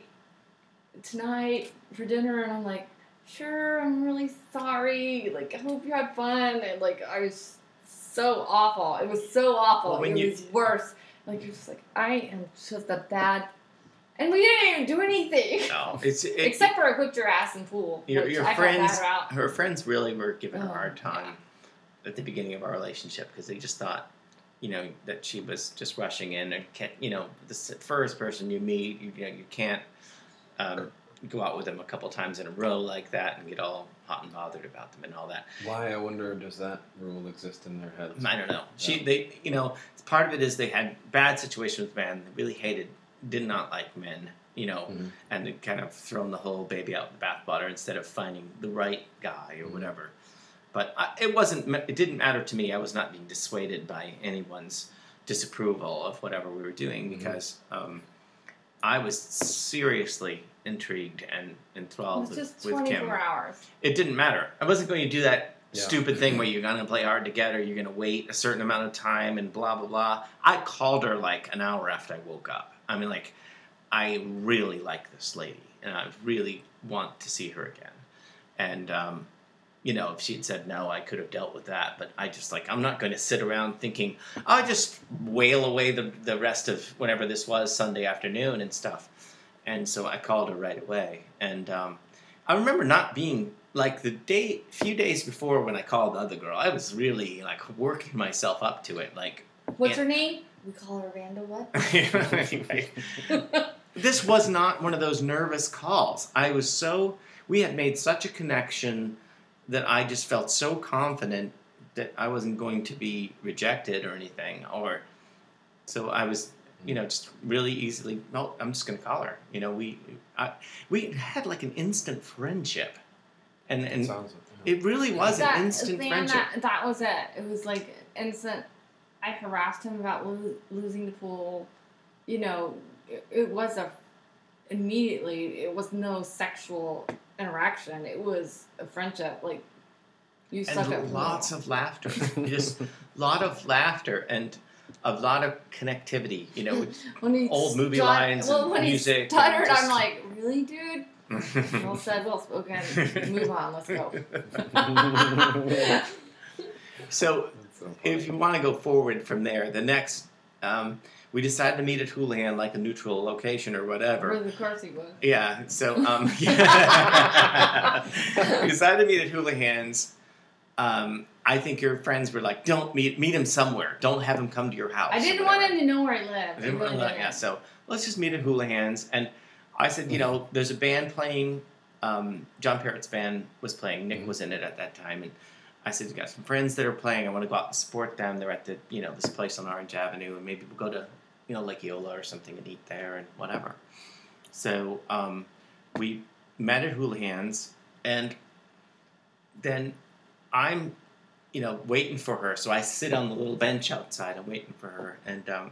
tonight for dinner? And I'm like, sure, I'm really sorry. Like, I hope you had fun. And, like, I was so awful. It was so awful. Well, when it you- was worse. Like, you're just like, I am just a bad... And we didn't even do anything. No, it's it, Except for I whipped your ass in pool. your which your I friends. felt bad about. Her friends really were giving her a Oh, hard time at the beginning of our relationship because they just thought, you know, that she was just rushing in and can't, you know, the s- first person you meet, you, you know, you can't um, go out with them a couple times in a row like that and get all hot and bothered about them and all that. Why, I wonder, does that rule exist in their heads? I don't know. She, Yeah. they, you know, part of it is they had bad situations with men. They really hated, did not like men, you know, Mhm. and they kind of thrown the whole baby out with the bathwater instead of finding the right guy or Mhm. whatever. But I, it wasn't. It didn't matter to me. I was not being dissuaded by anyone's disapproval of whatever we were doing Mhm. because um, I was seriously intrigued and It enthralled was with, just with Kim. twenty-four hours. It didn't matter. I wasn't going to do that Yeah. stupid thing where you're going to play hard to get or you're going to wait a certain amount of time and blah, blah, blah. I called her like an hour after I woke up. I mean, like, I really like this lady and I really want to see her again. And, um, you know, if she'd said no, I could have dealt with that. But I just, like, I'm not going to sit around thinking, I'll just wail away the, the rest of whenever this was, Sunday afternoon and stuff. And so I called her right away. And um, I remember not being, like, the day, few days before when I called the other girl, I was really, like, working myself up to it. Like, What's Yeah. her name? We call her Randa what? anyway, this was not one of those nervous calls. I was so, we had made such a connection that I just felt so confident that I wasn't going to be rejected or anything. Or, so I was, you know, just really easily, well, I'm just going to call her. You know, we I, we had like an instant friendship. And, and Sounds like, it really was that, an instant man, friendship. That, that was it. It was like instant. I harassed him about lo- losing the pool. You know, it, it was a, immediately, it was no sexual interaction. It was a friendship. Like, you suck at And pool. lots of laughter. Just a lot of laughter and a lot of connectivity, you know, with when he old movie stut- lines well, and when music he and stuttered, just- I'm like, really, dude? Well said, well spoken. Move on, let's go. So, so if you want to go forward from there, the next, um, we decided to meet at Houlihan, like a neutral location or whatever. Of course he would. Yeah, so um, yeah. we decided to meet at Houlihan's. Um, I think your friends were like, "Don't meet meet him somewhere. Don't have him come to your house." I or didn't whatever. want him to know where I lived. I I didn't really want to, didn't. yeah, so let's just meet at Houlihan's. And I said, you know, there's a band playing. Um, John Parrott's band was playing. Nick Mhm. was in it at that time, and I said, "You got some friends that are playing. I want to go out and support them. They're at the, you know, this place on Orange Avenue, and maybe we'll go to, you know, Lake Eola or something and eat there and whatever." So um, we met at Houlihan's, and then I'm, you know, waiting for her. So I sit on the little bench outside. I'm waiting for her, and um,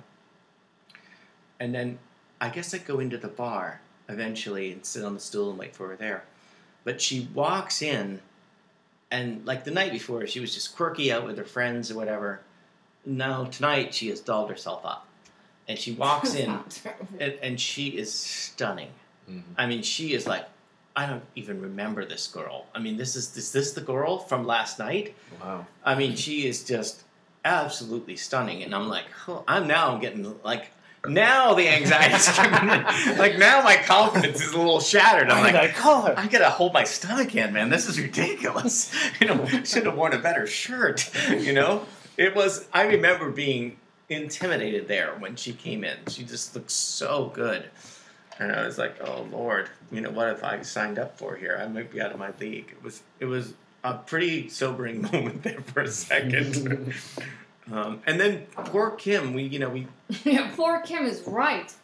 and then I guess I go into the bar eventually and sit on the stool and wait for her there. But she walks in, and like the night before, she was just quirky out with her friends or whatever. Now tonight she has dolled herself up, and she walks in, and, and she is stunning. Mhm. I mean, she is like, I don't even remember this girl. I mean, this is is this the girl from last night? Wow. I mean, she is just absolutely stunning, and I'm like, oh, I'm now getting like. Now the anxiety's coming in. Like, now my confidence is a little shattered. I'm like, I call her? I gotta hold my stomach in, man. This is ridiculous. You know, should have worn a better shirt. You know, it was. I remember being intimidated there when she came in. She just looked so good, and I was like, oh Lord, you know, what have I signed up for here? I might be out of my league. It was. It was a pretty sobering moment there for a second. Um, and then poor Kim, we, you know, we Yeah, poor Kim is right.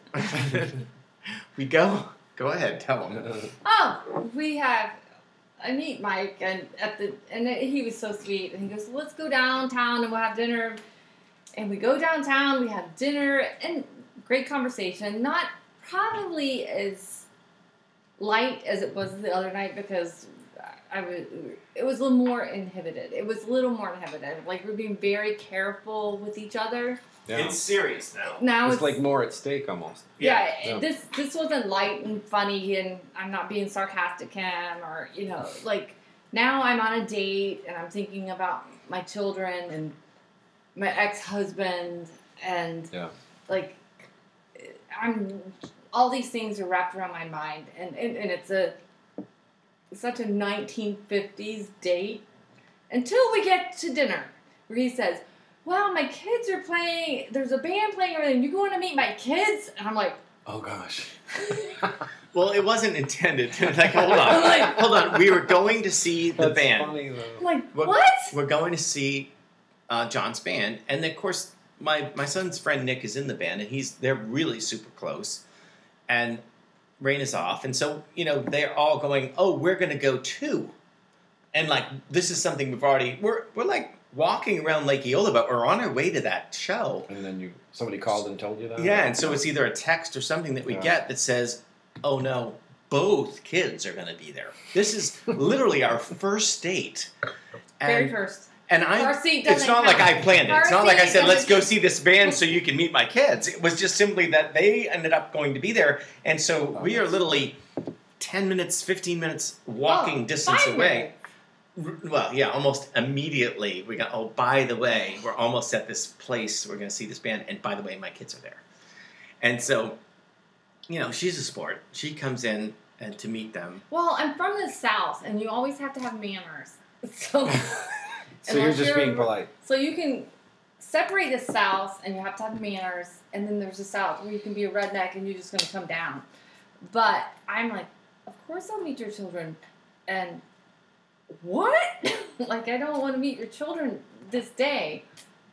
we go. Go ahead, tell him. Oh, we have. I meet Mike, and at the and he was so sweet, and he goes, "Let's go downtown and we'll have dinner." And we go downtown, we have dinner, and great conversation. Not probably as light as it was the other night because I was. It was a little more inhibited. It was a little more inhibited. Like we're being very careful with each other. Yeah. It's serious now. Now It's it's, like more at stake almost. yeah, Yeah. This this wasn't light and funny, and I'm not being sarcastic, Kim, or you know, like now I'm on a date and I'm thinking about my children and my ex-husband, and Yeah. like I'm all these things are wrapped around my mind, and and, and it's a such a nineteen fifties date until we get to dinner where he says, "Well, my kids are playing. There's a band playing over there. And you going to meet my kids?" And I'm like, Oh gosh. Well, it wasn't intended. Like, hold on, I'm like- hold on. We were going to see the That's band. funny though. I'm like, We're- what? We're going to see uh, John's band, and of course, my my son's friend Nick is in the band, and he's they're really super close. And Rain is off, and so you know they're all going. Oh, we're going to go too, and like this is something we've already. We're we're like walking around Lake Eola, but we're on our way to that show. And then you somebody called and told you that? Yeah, and so it's either a text or something that we Yeah. get that says, "Oh no, both kids are going to be there." This is literally our first date. Very And, first. and I, Car seat it's doesn't not like count. I planned it. It's Car not like I seat said, "Let's doesn't- go see this band so you can meet my kids." It was just simply that they ended up going to be there, and so Oh, we are that's- literally ten minutes, fifteen minutes walking Oh, distance five away. minutes. R- Well, yeah, almost immediately we got. Oh, by the way, we're almost at this place. We're going to see this band, and by the way, my kids are there. And so, you know, she's a sport. She comes in and to meet them. Well, I'm from the South, and you always have to have manners. So, So you're unless just you're- being polite. So you can separate the South, and you have to have manners, and then there's the South where you can be a redneck and you're just going to come down. But I'm like, of course I'll meet your children, and what? Like I don't want to meet your children this day,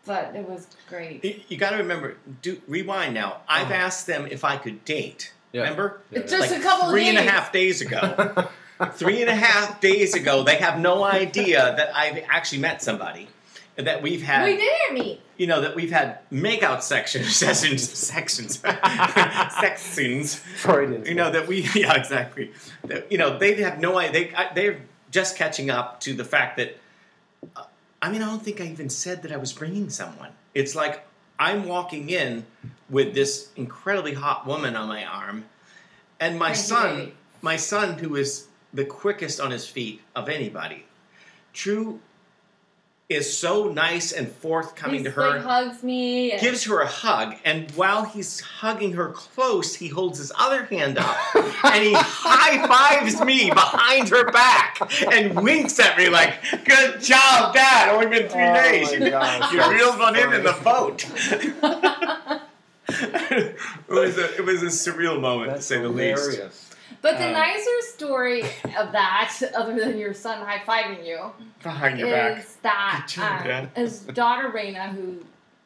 but it was great. You, you got to remember, do rewind now. I've asked them if I could date. Yeah. Remember? Yeah. It's just Like a couple three of days. and a half days ago. Three and a half days ago, they have no idea that I've actually met somebody. That we've had, We didn't meet. you know, that we've had makeout sections, sessions, sections, sections. Freudian. You know that we, yeah, exactly. That, you know, they have no idea. They, I, they're just catching up to the fact that. Uh, I mean, I don't think I even said that I was bringing someone. It's like I'm walking in with this incredibly hot woman on my arm, and my Thank you, son, baby. my son, who is the quickest on his feet of anybody, True, is so nice and forthcoming He to her. like, hugs me. And Gives her a hug, and while he's hugging her close, he holds his other hand up and he high fives me behind her back and winks at me like, "Good job, Dad! Only been three Oh days. my You, gosh, you that's reeled one in in the funny. boat." it was a it was a surreal moment That's to say the least. hilarious. But the Um, nicer story of that, other than your son high fiving you, Behind your is back. that Good job, um, Dad. his daughter Raina, who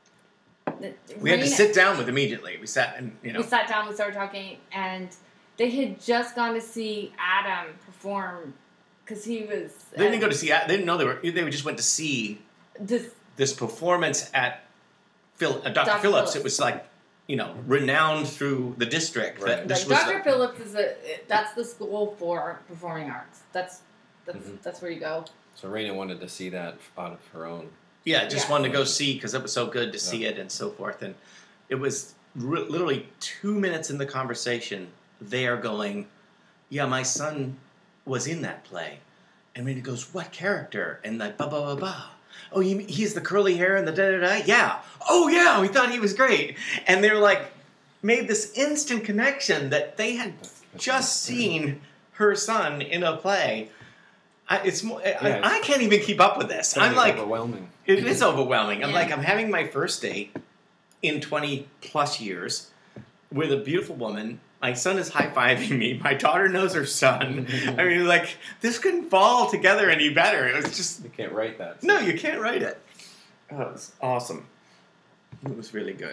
the- We had to Raina- sit down with immediately. We sat and you know. We sat down, we started talking, and they had just gone to see Adam perform because he was. They didn't go to see. They didn't know they were. They just went to see this. this performance at Phil, uh, Doctor Doctor Phillips. Phillips. It was like, you know, renowned through the district. Right. That this Like, was Doctor Phillips is a that's the school for performing arts. That's that's Mhm. that's where you go. So Raina wanted to see that out of her own. yeah, just Yeah. wanted to go see because it was so good to see it and so forth. And it was re- literally two minutes in the conversation. They are going, yeah, my son was in that play, and Raina goes, what character? And like, ba ba ba ba. Oh, you mean he's the curly hair and the da da da? Yeah. Oh, yeah. We thought he was great. And they're like, made this instant connection that they had just seen her son in a play. I, it's more. Yeah, I, it's- I can't even keep up with this. I'm Totally like, overwhelming. it is overwhelming. I'm Yeah. like, I'm having my first date in twenty plus years with a beautiful woman. My son is high fiving me. My daughter knows her son. I mean, like, this couldn't fall together any better. It was just. You can't write that. No, you can't write it. Oh, it was awesome. It was really good.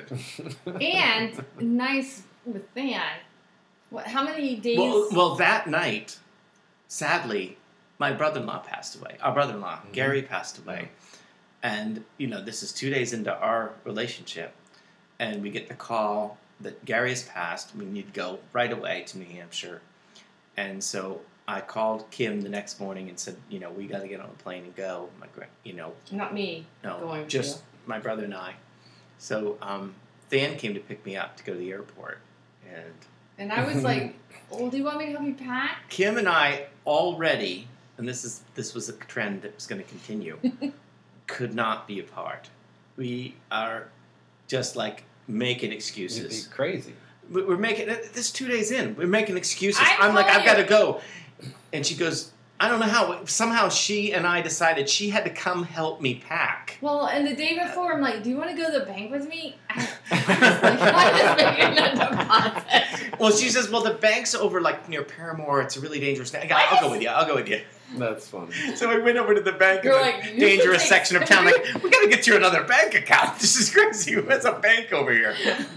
And nice with Than. What? How many days? Well, well, that night, sadly, my brother-in-law passed away. Our brother-in-law, Mhm. Gary, passed away. And, you know, this is two days into our relationship. And we get the call that Gary has passed. We need to go right away to New Hampshire. And so I called Kim the next morning and said, you know, we got to get on a plane and go. My, gra- you know, Not me. no, Going with just my brother and I. So um, Than came to pick me up to go to the airport. And And I was like, "Well, do you want me to help you pack?" Kim and I already, and this is this was a trend that was going to continue, could not be apart. We are just like making You'd excuses. be crazy. We- We're making this two days in. We're making excuses. I'm I'm like, telling I've got to you. go, and she goes, I don't know how. Somehow she and I decided she had to come help me pack. Well, and the day before, I'm like, "Do you want to go to the bank with me?" I, I was like, I'm just making a deposit. Well, she says, well, the bank's over like near Paramore. It's a really dangerous. I go, I'll go with you. I'll go with you. That's funny. So we went over to the bank You're in the like, you dangerous should section of take- town. Like, we got to get you another bank account. This is crazy. Who has a bank over here?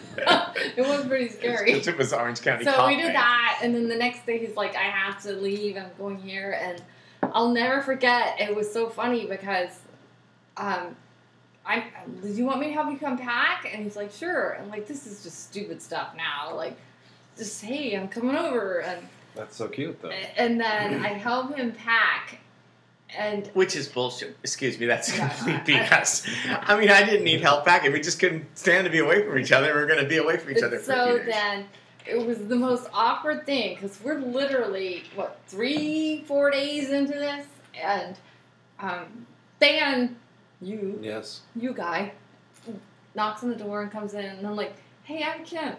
It was pretty scary. It was Orange County. So Cop we did Bank. that, and then the next day he's like, "I have to leave. I'm going here," and I'll never forget. It was so funny because, um, I do you want me to help you come pack? And he's like, "Sure." And like, this is just stupid stuff now. Like, just hey, I'm coming over, and That's so cute, though. and then I help him pack, and Which is bullshit. Excuse me, that's Yeah, complete I- B S. I mean, I didn't need help packing. We just couldn't stand to be away from each other. We were going to be away from each other And for a so few days. then it was the most awkward thing because we're literally what three, four days into this, and um, Dan, you, Yes. you guy, knocks on the door and comes in, and I'm like, "Hey, I'm Kim."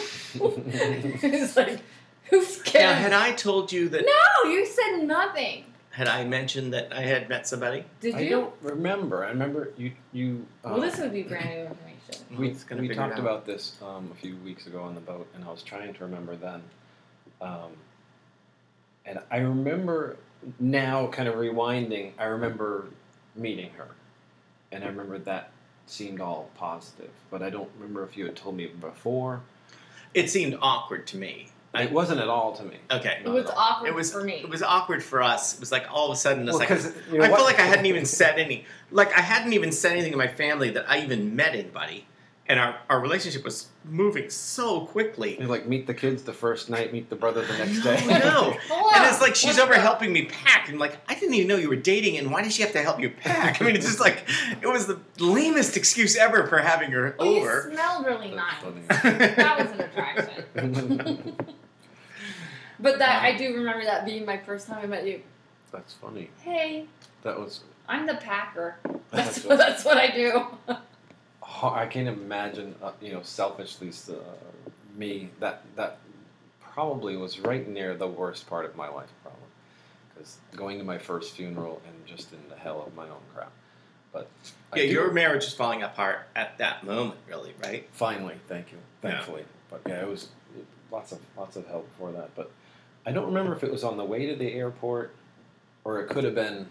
He's like, "Who's Kim?" Now, had I told you that, No, you said nothing. had I mentioned that I had met somebody? Did I you? don't remember. I remember you. you um, Well, this would be brand new information. we It's gonna we figure it talked out. about this um, a few weeks ago on the boat, and I was trying to remember then. Um, and I remember now, kind of rewinding. I remember meeting her, and I remember that seemed all positive, but I don't remember if you had told me before. It seemed awkward to me. It wasn't at all to me. Okay. It was awkward It was for me. It was awkward for us. It was like all of a sudden, it's Well, like 'cause, you know I what? felt like I hadn't even said any, like I hadn't even said anything to my family that I even met anybody, and our, our relationship was moving so quickly. You like meet the kids the first night, meet the brother the next No, day. no. Hold And on. it's like she's What over the- helping me pack, and like I didn't even know you were dating, and why did she have to help you pack? I mean, it's just like it was the lamest excuse ever for having her Well, you over. smelled really That's nice. funny. That was an attraction. But that I do remember that being my first time I met you. That's funny. Hey, That was. I'm the packer. That's That's what, that's what I do. ho- I can't imagine, uh, you know, selfishly, uh, me. That that probably was right near the worst part of my life, probably, because going to my first funeral and just in the hell of my own crap. But I Yeah, do- your marriage was falling apart at that moment, really, right? Finally, thank you, Yeah. thankfully. But yeah, it was lots of lots of help before that. But I don't remember if it was on the way to the airport, or it could have been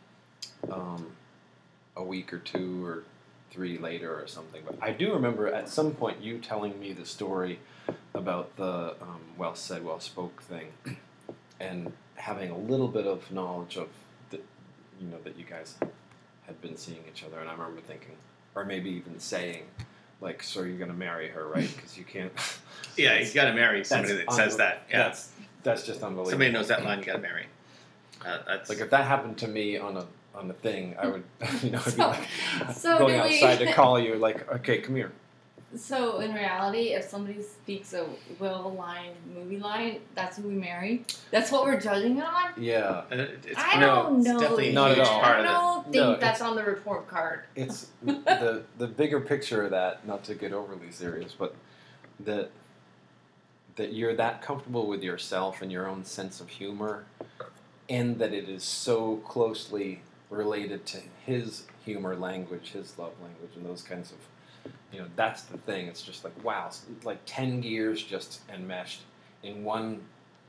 um, a week or two or three later or something. But I do remember at some point you telling me the story about the um, well said, well spoke thing, and having a little bit of knowledge of the, you know, that you guys had been seeing each other. And I remember thinking, or maybe even saying, like, so you're going to marry her, right? Because you can't. Yeah, you got to marry somebody That's that says unbe- that. Yeah, That's that's just unbelievable. somebody knows that line. You got to marry. Uh, that's Like if that happened to me on a on a thing, I would, you know, I'd be So- like so going do we- outside to call you, like, okay, come here. So in reality, if somebody speaks a will line, movie line, that's who we marry. That's what we're judging it on. Yeah, Uh, it's, I no, don't it's know. definitely a Not at huge all. part I of it. don't think No, that's it's- on the report card. it's the the bigger picture of that. Not to get overly serious, but that that you're that comfortable with yourself and your own sense of humor, and that it is so closely related to his humor language, his love language, and those kinds of, you know, that's the thing. It's just like, wow, it's like ten gears just enmeshed in one,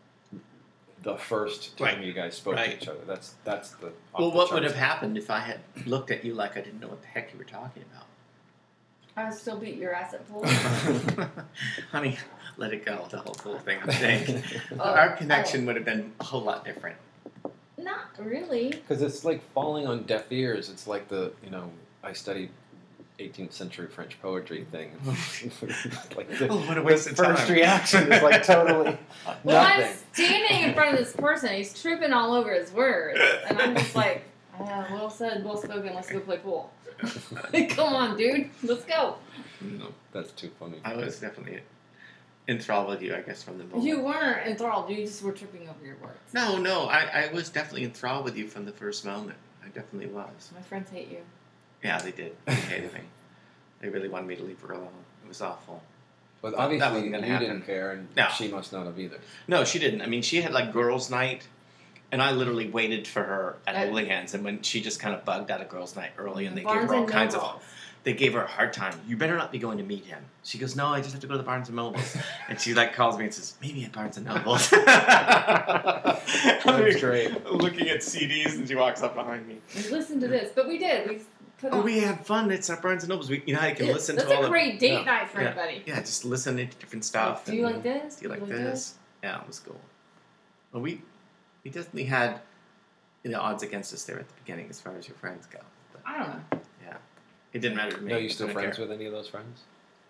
the first time Right. you guys spoke Right. to each other. That's that's the off Well, the what would charts. have happened if I had looked at you like I didn't know what the heck you were talking about? I would still beat your ass at pool. Honey, let it go. The whole pool thing. I'm saying Oh, our connection would have been a whole lot different. Not really. Because it's like falling on deaf ears. It's like the, you know, I studied eighteenth century French poetry thing. like the, Oh, what a the waste of first time. reaction is like totally Well, I'm nothing. standing in front of this person. He's tripping all over his words, and I'm just like, ah, well said, well spoken. Let's go play pool. Come on, dude. Let's go. No, That's too funny. I was definitely enthralled with you, I guess, from the moment. You weren't enthralled. You just were tripping over your words. No, no, I, I was definitely enthralled with you from the first moment. I definitely was. My friends hate you. Yeah, they did. They hated me. They really wanted me to leave her alone. It was awful. But that obviously wasn't you gonna didn't happen. care, and No. she must not have either. No, she didn't. I mean, she had like girls' night, and I literally waited for her at At- Hooligans. And when she just kind of bugged out of girls' night early, and they Barnes gave her all and kinds Nobles. of, they gave her a hard time. You better not be going to meet him. She goes, no, I just have to go to the Barnes and Nobles. And she like calls me and says, maybe at Barnes and Nobles. That's great. Looking at C Ds, and she walks up behind me. You listen to this, but we did. We put Oh, on. we had fun. It's at Barnes and Nobles. We, you know how you can Yeah, listen that's to all a the. great date yeah, night for yeah. everybody. Yeah, just listen to different stuff. Do you and- like this? Do you like this? Yeah, it was cool. Well, we we definitely had the odds against us there at the beginning as far as your friends go. But I don't know. yeah, it didn't matter to me. No, you still I didn't friends care. with any of those friends?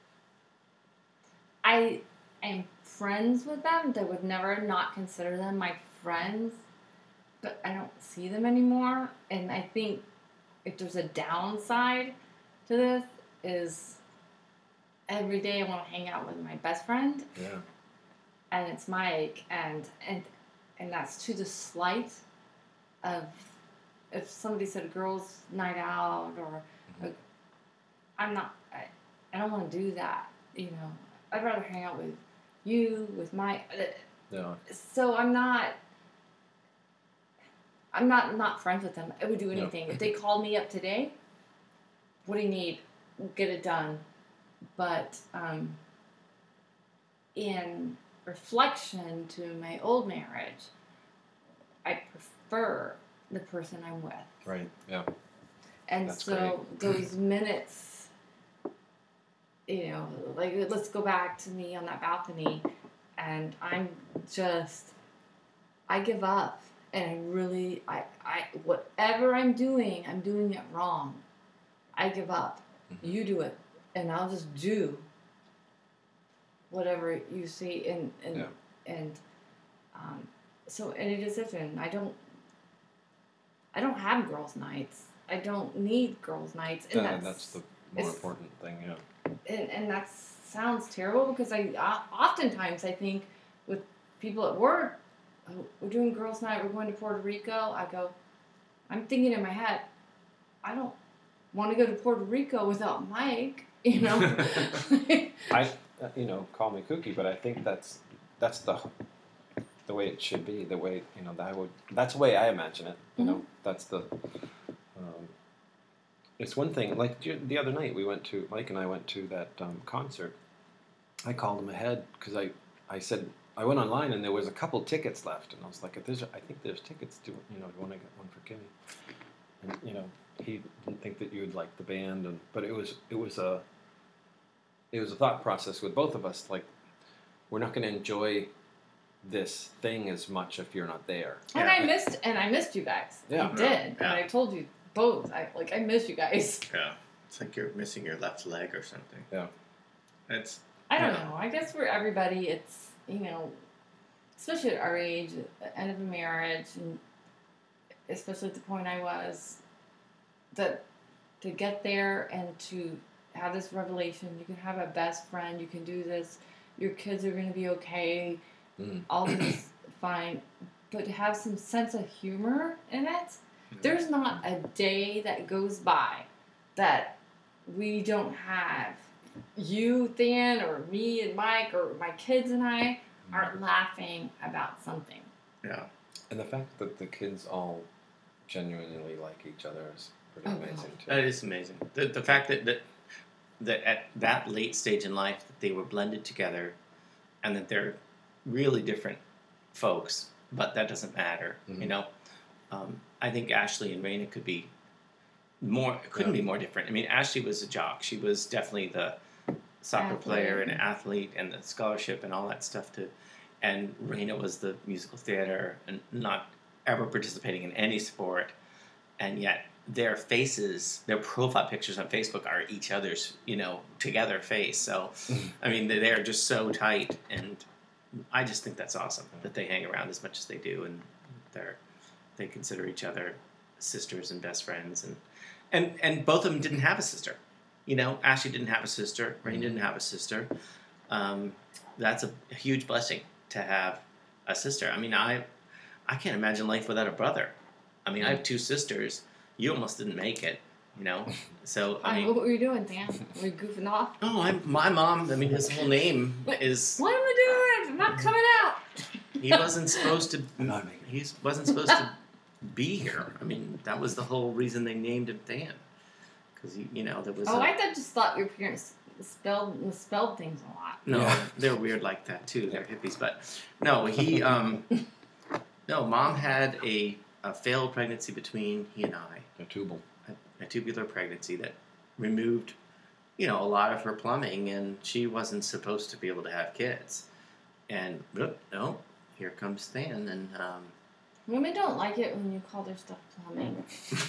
I am friends with them. I would never not consider them my friends, but I don't see them anymore. And I think if there's a downside to this is every day I want to hang out with my best friend, Yeah. and it's Mike, and and and that's to the slight of if somebody said a girls' night out or Mhm. I'm not. I, I don't want to do that. You know, I'd rather hang out with you, with my. No. So I'm not. I'm not not friends with them. I would do No. anything if they called me up today. What do you need? Get it done. But um, in reflection to my old marriage, I prefer the person I'm with. Right. Yeah. And That's so those minutes you know, like let's go back to me on that balcony, and I'm just, I give up, and I really, I, I, whatever I'm doing, I'm doing it wrong. I give up. Mm-hmm. You do it, and I'll just do whatever you see, and and yeah. and um, so in a decision, I don't, I don't have girls' nights. I don't need girls' nights, and yeah, that's, that's the more important thing, yeah. And and that sounds terrible because I uh, oftentimes I think with people at work, oh, we're doing girls' night, we're going to Puerto Rico. I go, I'm thinking in my head, I don't want to go to Puerto Rico without Mike, you know. I, you know, call me kooky, but I think that's that's the the way it should be. The way you know that I would. That's the way I imagine it. You mm-hmm. know, that's the. Um, it's one thing. Like the other night, we went to Mike and I went to that um, concert. I called him ahead because I I said I went online and there was a couple tickets left, and I was like, if there's, I think there's tickets. Do you know? Do you want to get one for Kimmy? And you know, he didn't think that you would like the band, and but it was it was a it was a thought process with both of us. Like, we're not going to enjoy this thing as much if you're not there. And yeah. I missed and I missed you guys. Yeah, I did, yeah. and I told you both. I like I miss you guys. Yeah, it's like you're missing your left leg or something. Yeah, it's. I don't yeah. know. I guess for everybody, it's you know, especially at our age, at the end of a marriage, and especially at the point I was, that to get there and to have this revelation, you can have a best friend, you can do this, your kids are going to be okay, mm. all this fine, but to have some sense of humor in it, mm. there's not a day that goes by that we don't have you, Than, or me and Mike, or my kids and I aren't laughing about something. Yeah. And the fact that the kids all genuinely like each other is pretty oh, amazing, too. That is amazing. The the fact that, that that at that late stage in life that they were blended together and that they're really different folks, but that doesn't matter, mm-hmm. you know. Um, I think Ashley and Raina could be more, couldn't yeah. be more different. I mean, Ashley was a jock. She was definitely the soccer athlete. player and athlete and the scholarship and all that stuff too. And Raina was the musical theater and not ever participating in any sport. And yet their faces, their profile pictures on Facebook are each other's, you know, together face. So, I mean, they're just so tight. And I just think that's awesome that they hang around as much as they do. And they're, they consider each other sisters and best friends. And, and, and both of them didn't have a sister. You know, Ashley didn't have a sister. Rain didn't have a sister. Um, that's a, a huge blessing to have a sister. I mean, I I can't imagine life without a brother. I mean, I have two sisters. You almost didn't make it, you know. So I mean, what were you doing, Dan? Were you goofing off? No, I'm my mom. I mean, his whole name is. What am I doing? I'm not coming out. He wasn't supposed to. He wasn't supposed to be here. I mean, that was the whole reason they named him Dan. Because, you know, there was Oh, a, I thought, just thought your parents spelled misspelled things a lot. No, yeah. They're weird like that, too. They're hippies. But, no, he, um, no, Mom had a, a failed pregnancy between he and I. A tubal. A, a tubular pregnancy that removed, you know, a lot of her plumbing, and she wasn't supposed to be able to have kids. And, no, here comes Stan, and, um... Women don't like it when you call their stuff plumbing.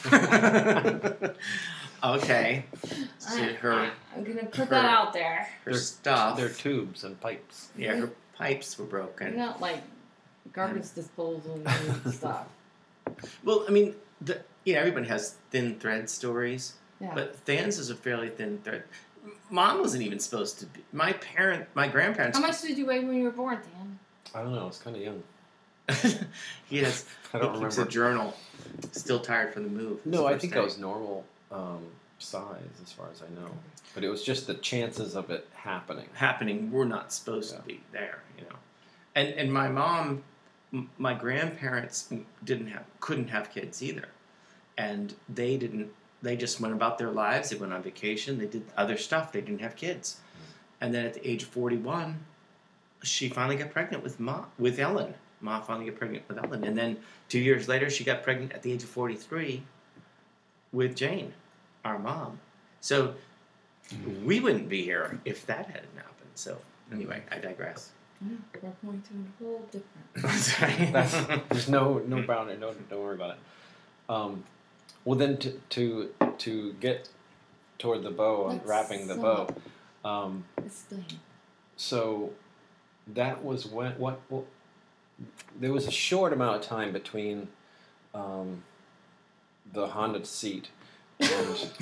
Okay. So her, I'm going to put her, that out there. Her stuff. They're tubes and pipes. Yeah, her pipes were broken. They're not like garbage and, disposal and stuff. Well, I mean, the, you know, everybody has thin thread stories. Yeah. But Than's is a fairly thin thread. Mom wasn't even supposed to be. My parent, my grandparents. How much did you weigh when you were born, Dan? I don't know. I was kind of young. he has. I don't he keeps remember. a journal. Still tired from the move. No, I think day. I was normal um, size as far as I know. But it was just the chances of it happening. Happening. We're not supposed yeah. to be there, you know. And and my mom, m- my grandparents didn't have, couldn't have kids either, and they didn't. They just went about their lives. They went on vacation. They did other stuff. They didn't have kids. Mm-hmm. And then at the age of forty-one, she finally got pregnant with Ma, with Ellen. Ma finally got pregnant with Ellen. And then two years later, she got pregnant at the age of forty-three with Jane, our mom. So we wouldn't be here if that hadn't happened. So anyway, I digress. Yeah, we're going to a whole different. That's right. That's, there's no no boundary. No, don't worry about it. Um, well, then to to to get toward the bow, Let's wrapping the sum bow. Um, Explain. so that was when what, what there was a short amount of time between um, the Honda seat and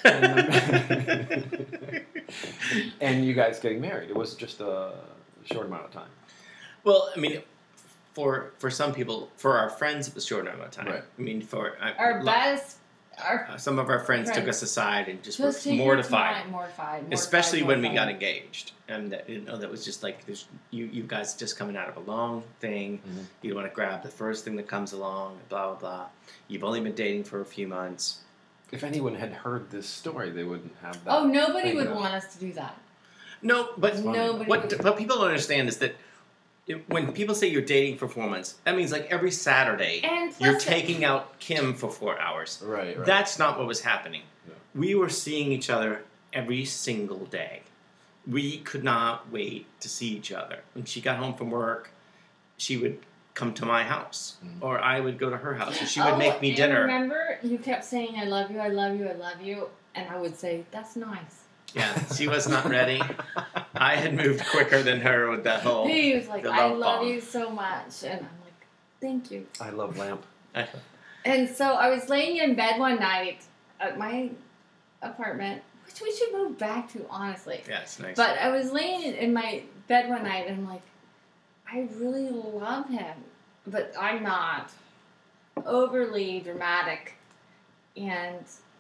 and, and you guys getting married. It was just a short amount of time. Well, I mean, for for some people, for our friends, it was a short amount of time. Right. I mean, for I, Our lo- best, our uh, some of our friends, took friends. us aside and just, just were take your mortified. time, mortified, mortified, Especially when we got mortified. engaged, and that, you know that was just like there's, you you guys just coming out of a long thing. Mhm. You want to grab the first thing that comes along. Blah blah blah. You've only been dating for a few months. If anyone had heard this story, they wouldn't have that. Oh, nobody thing would about- want us to do that. No, but funny. Nobody. what would. what people don't understand is that it, when people say you're dating for four months, that means like every Saturday And plus you're it- taking out Kim for four hours. Right, right. That's not what was happening. No. We were seeing each other every single day. We could not wait to see each other. When she got home from work, she would come to my house, Mhm. or I would go to her house, and she would Oh, make me and dinner. Remember, you kept saying, "I love you, I love you, I love you," and I would say, "That's nice." Yeah, she was not ready. I had moved quicker than her with that whole. He was like, the "I love love bomb. you so much," and I'm like, "Thank you." I love lamp. And so I was laying in bed one night at my apartment, which we should move back to, honestly. Yeah, it's nice. But I was laying in- in my bed one night, and I'm like, I really love him, but I'm not overly dramatic, and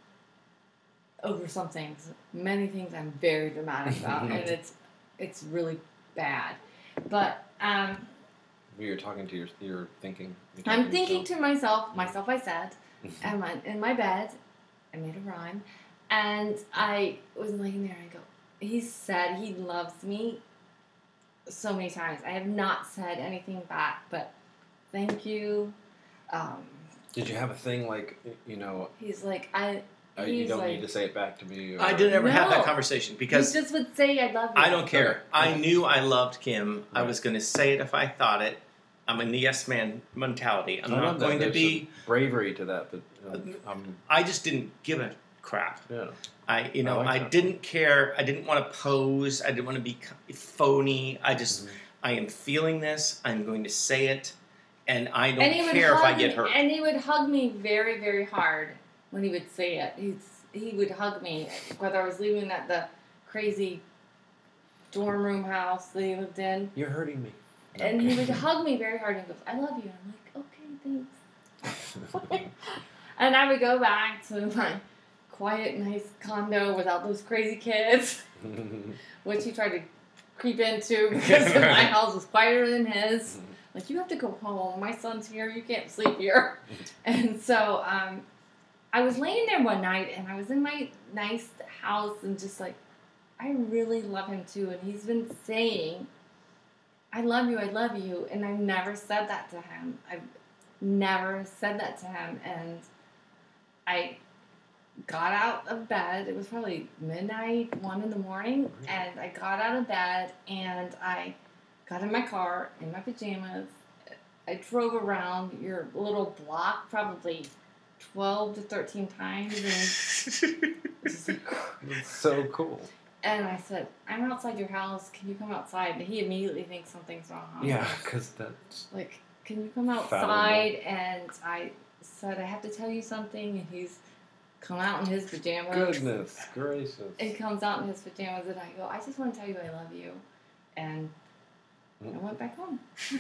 over some things, many things I'm very dramatic about, and it's it's really bad. But um, You're talking to your, you're thinking. You're talking I'm thinking yourself. to myself, myself I said, I'm on- in my bed, I made a rhyme, and I was laying there and I go, he said he loves me so many times. I have not said anything back, but thank you. Um, Did you have a thing like, you know, he's like, I, uh, you he's don't like, need to say it back to me? Or, I didn't ever have that No. conversation he because just would say, I love you. I don't care. Okay. I knew I loved Kim. I Right. was going to say it if I thought it. I'm in the yes man mentality. I'm I not love that. going to There's be. some bravery to that, but um, um, I just didn't give a crap. yeah. I, you know, I like I that. didn't care. I didn't want to pose. I didn't want to be phony. I just, Mhm. I am feeling this. I'm going to say it, and I don't and he would care if I hug get me, hurt. And he would hug me very, very hard when he would say it. He's, he would hug me, whether I was leaving at the crazy dorm room house that he lived in. You're hurting me. And he would hug me very hard and goes, I love you. I'm like, okay, thanks. And I would go back to my quiet, nice condo without those crazy kids, which he tried to creep into because my house was quieter than his. Like, you have to go home. My son's here. You can't sleep here. And so um, I was laying there one night, and I was in my nice house and just like, I really love him too. And he's been saying, I love you, I love you. And I've never said that to him. I've never said that to him. And I got out of bed. It was probably midnight, one in the morning. And I got out of bed and I got in my car in my pajamas. I drove around your little block probably twelve to thirteen times. And just like, It's so cool. and I said, I'm outside your house. Can you come outside? And he immediately thinks something's wrong. Yeah, because that's. Like, can you come outside? And I said, I have to tell you something. And he's come out in his pajamas. Goodness gracious. He comes out in his pajamas, and I go, I just want to tell you I love you. And I went back home.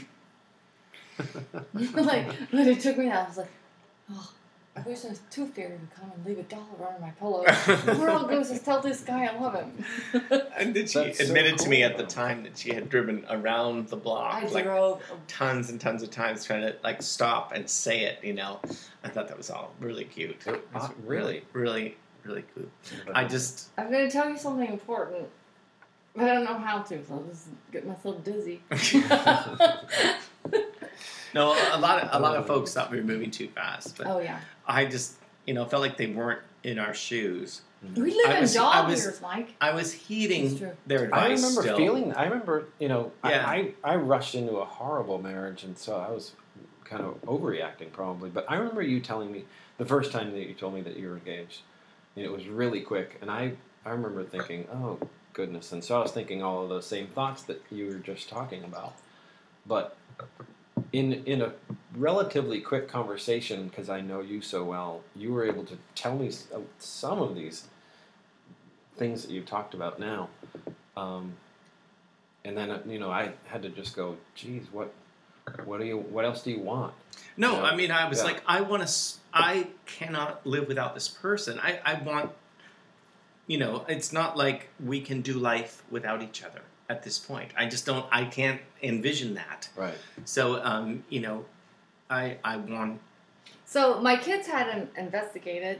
Like, when it took me out, I was like, oh, I wish a tooth fairy would come and leave a dollar under my pillow. Where all goes is tell this guy I love him. And then she That's so admitted to me cool, at the though. time that she had driven around the block I like drove. tons and tons of times trying to like stop and say it, you know. I thought that was all really cute. Uh, It was really? really, really, really cute. I just I'm going to tell you something important, but I don't know how to, so I'll just get myself dizzy. no, a lot of a lot of folks thought we were moving too fast, but Oh, yeah. I just you know felt like they weren't in our shoes. We live I in was- I dog was- years, Mike. I was heeding It's true. their advice. I remember still. feeling. I remember, you know, Yeah. I, I I rushed into a horrible marriage, and so I was kind of overreacting probably. But I remember you telling me the first time that you told me that you were engaged, and it was really quick, and I I remember thinking, oh goodness, and so I was thinking all of those same thoughts that you were just talking about, but in in a relatively quick conversation, because I know you so well, you were able to tell me s- uh, some of these things that you've talked about now. Um, and then, uh, you know, I had to just go, geez, what, what do you, what else do you want? No, You know? I mean, I was Yeah. like, I want to. I cannot live without this person. I, I want. You know, it's not like we can do life without each other at this point. I just don't. I can't envision that. Right. So, um, you know, I I want. So my kids had him investigated.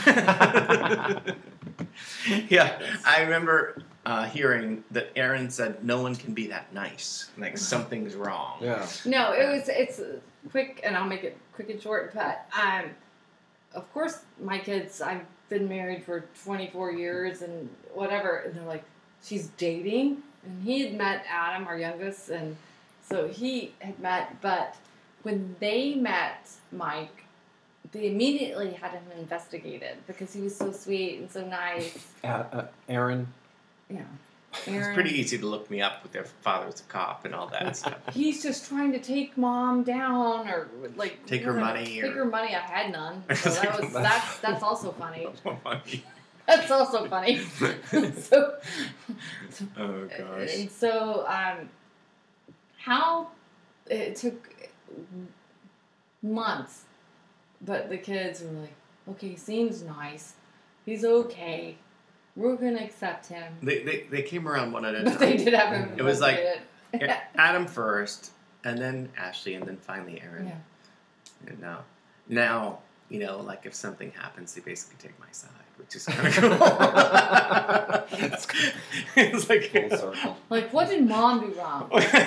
Yeah, I remember uh, hearing that Aaron said no one can be that nice. Like something's wrong. Yeah. No, it was it's quick, and I'll make it quick and short. But um, of course, my kids. I've been married for twenty-four years, and whatever. And they're like, she's dating, and he had met Adam, our youngest, and so he had met. But when they met Mike, they immediately had him investigated because he was so sweet and so nice. Uh, uh, Aaron. Yeah, It's Aaron. pretty easy to look me up with their father's a cop and all that stuff. He's just trying to take mom down, or like Take her you know, money Take or- her money. I had none, so that was that's that's also funny. Funny. That's also funny. so, Oh gosh. and so um, how it took months, but the kids were like, "Okay, seems nice. He's okay. We're gonna accept him." They, they they came around one at a But they time. did have him. It was like- investigated. Adam first, and then Ashley, and then finally Aaron. Yeah. And now, now you know, like if something happens, they basically take my side, which is kind of cool. It's like Full circle. Like, what did mom do wrong?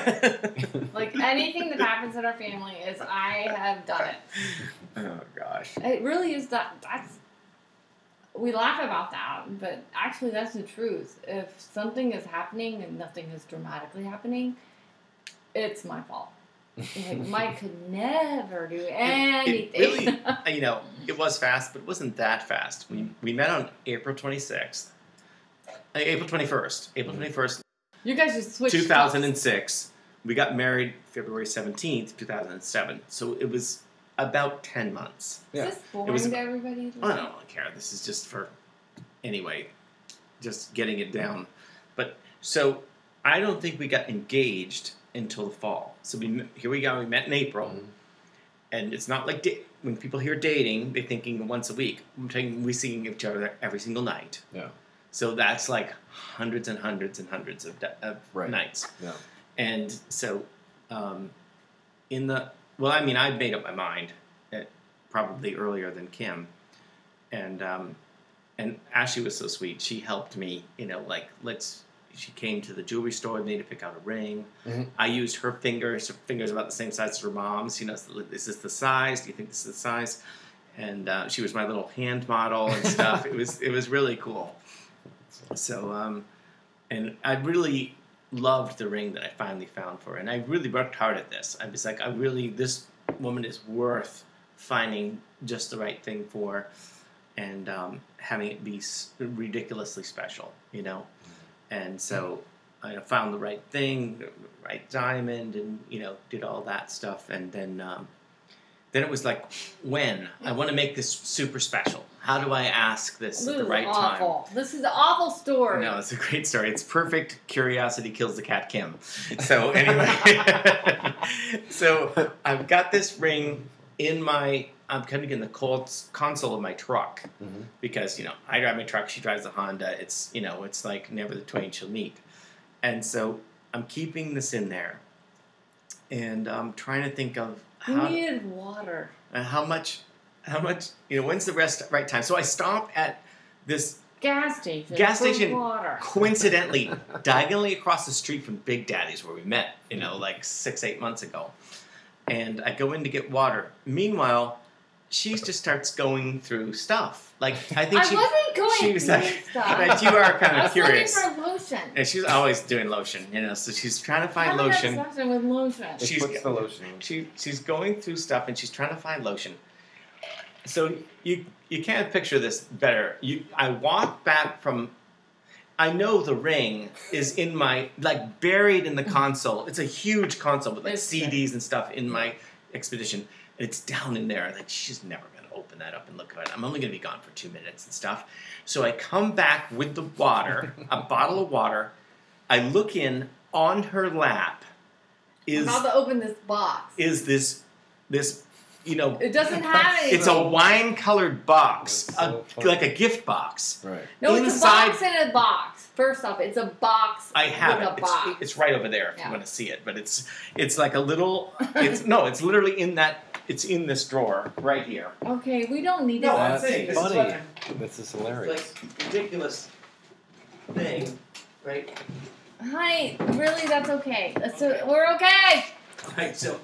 Like, anything that happens in our family is I have done it. Oh gosh. It really is that. That's. We laugh about that, but actually, that's the truth. If something is happening and nothing is dramatically happening, it's my fault. Like, Mike could never do anything. It really, you know, it was fast, but it wasn't that fast. We we met on April twenty sixth, April twenty first, April twenty first, You guys just switched. two thousand and six. We got married February seventeenth, two thousand and seven. So it was about ten months. Is this boring was- to everybody? I don't really care. This is just for, anyway, just getting it down. But so I don't think we got engaged until the fall. So we met- here we go. We met in April, Mhm. and it's not like da- when people hear dating, they're thinking once a week. I'm saying we see each other every single night. Yeah. So that's like hundreds and hundreds and hundreds of, da- of Right. nights. Yeah. And so, um, in the well, I mean, I'd made up my mind at, probably earlier than Kim, and um, and Ashley was so sweet. She helped me, you know, like let's. She came to the jewelry store with me to pick out a ring. Mhm. I used her fingers. Her fingers about the same size as her mom's. You know, is this the size? Do you think this is the size? And uh, she was my little hand model and stuff. it was it was really cool. So, um, and I really loved the ring that I finally found for her. And I really worked hard at this. I was like, I really, this woman is worth finding just the right thing for and um, having it be s- ridiculously special, you know? And so I found the right thing, the right diamond, and, you know, did all that stuff. And then, um, then it was like, when? I want to make this super special. How do I ask this This at the is right time? awful. This is an awful story. No, it's a great story. It's perfect. Curiosity kills the cat, Kim. So anyway, so I've got this ring in my. I'm kind of in the cons- console of my truck Mhm. because you know I drive my truck. She drives the Honda. It's you know it's like never the twain shall meet, and so I'm keeping this in there, and I'm trying to think of You how needed water. uh, how much how much you know when's the rest right time. So I stop at this. Gas station. Gas for station. Water. Coincidentally, diagonally across the street from Big Daddy's where we met, you know, like six, eight months ago. And I go in to get water. Meanwhile, she just starts going through stuff. Like I think I she, wasn't going she was through like, stuff. but you are kind I of was curious. looking for lotion. And she's always doing lotion, you know. So she's trying to find I'm lotion. obsession with lotion. It She's- puts the lotion. She she's going through stuff and she's trying to find lotion. So you you can't picture this better. You I walk back from. I know the ring is in my like buried in the console. It's a huge console with like It's C Ds and stuff in my expedition. And it's down in there. Like she's never gonna open that up and look at it. I'm only gonna be gone for two minutes and stuff. So I come back with the water, a bottle of water. I look in on her lap. Is I'm about to open this box. is this this you know It doesn't have anything. it's a wine colored box, That's so a, funny. like a gift box. Right. No, it's a inside- box in a box. First off, it's a box I have with it. a It's, box. it's right over there if Yeah. you want to see it. But it's it's like a little. It's no. It's literally in that. It's in this drawer right here. Okay, we don't need No, to. I'm That's saying, this is funny. what I'm- This is It's hilarious. like ridiculous thing, right? Honey, really, that's okay. That's so, we're okay. Right. So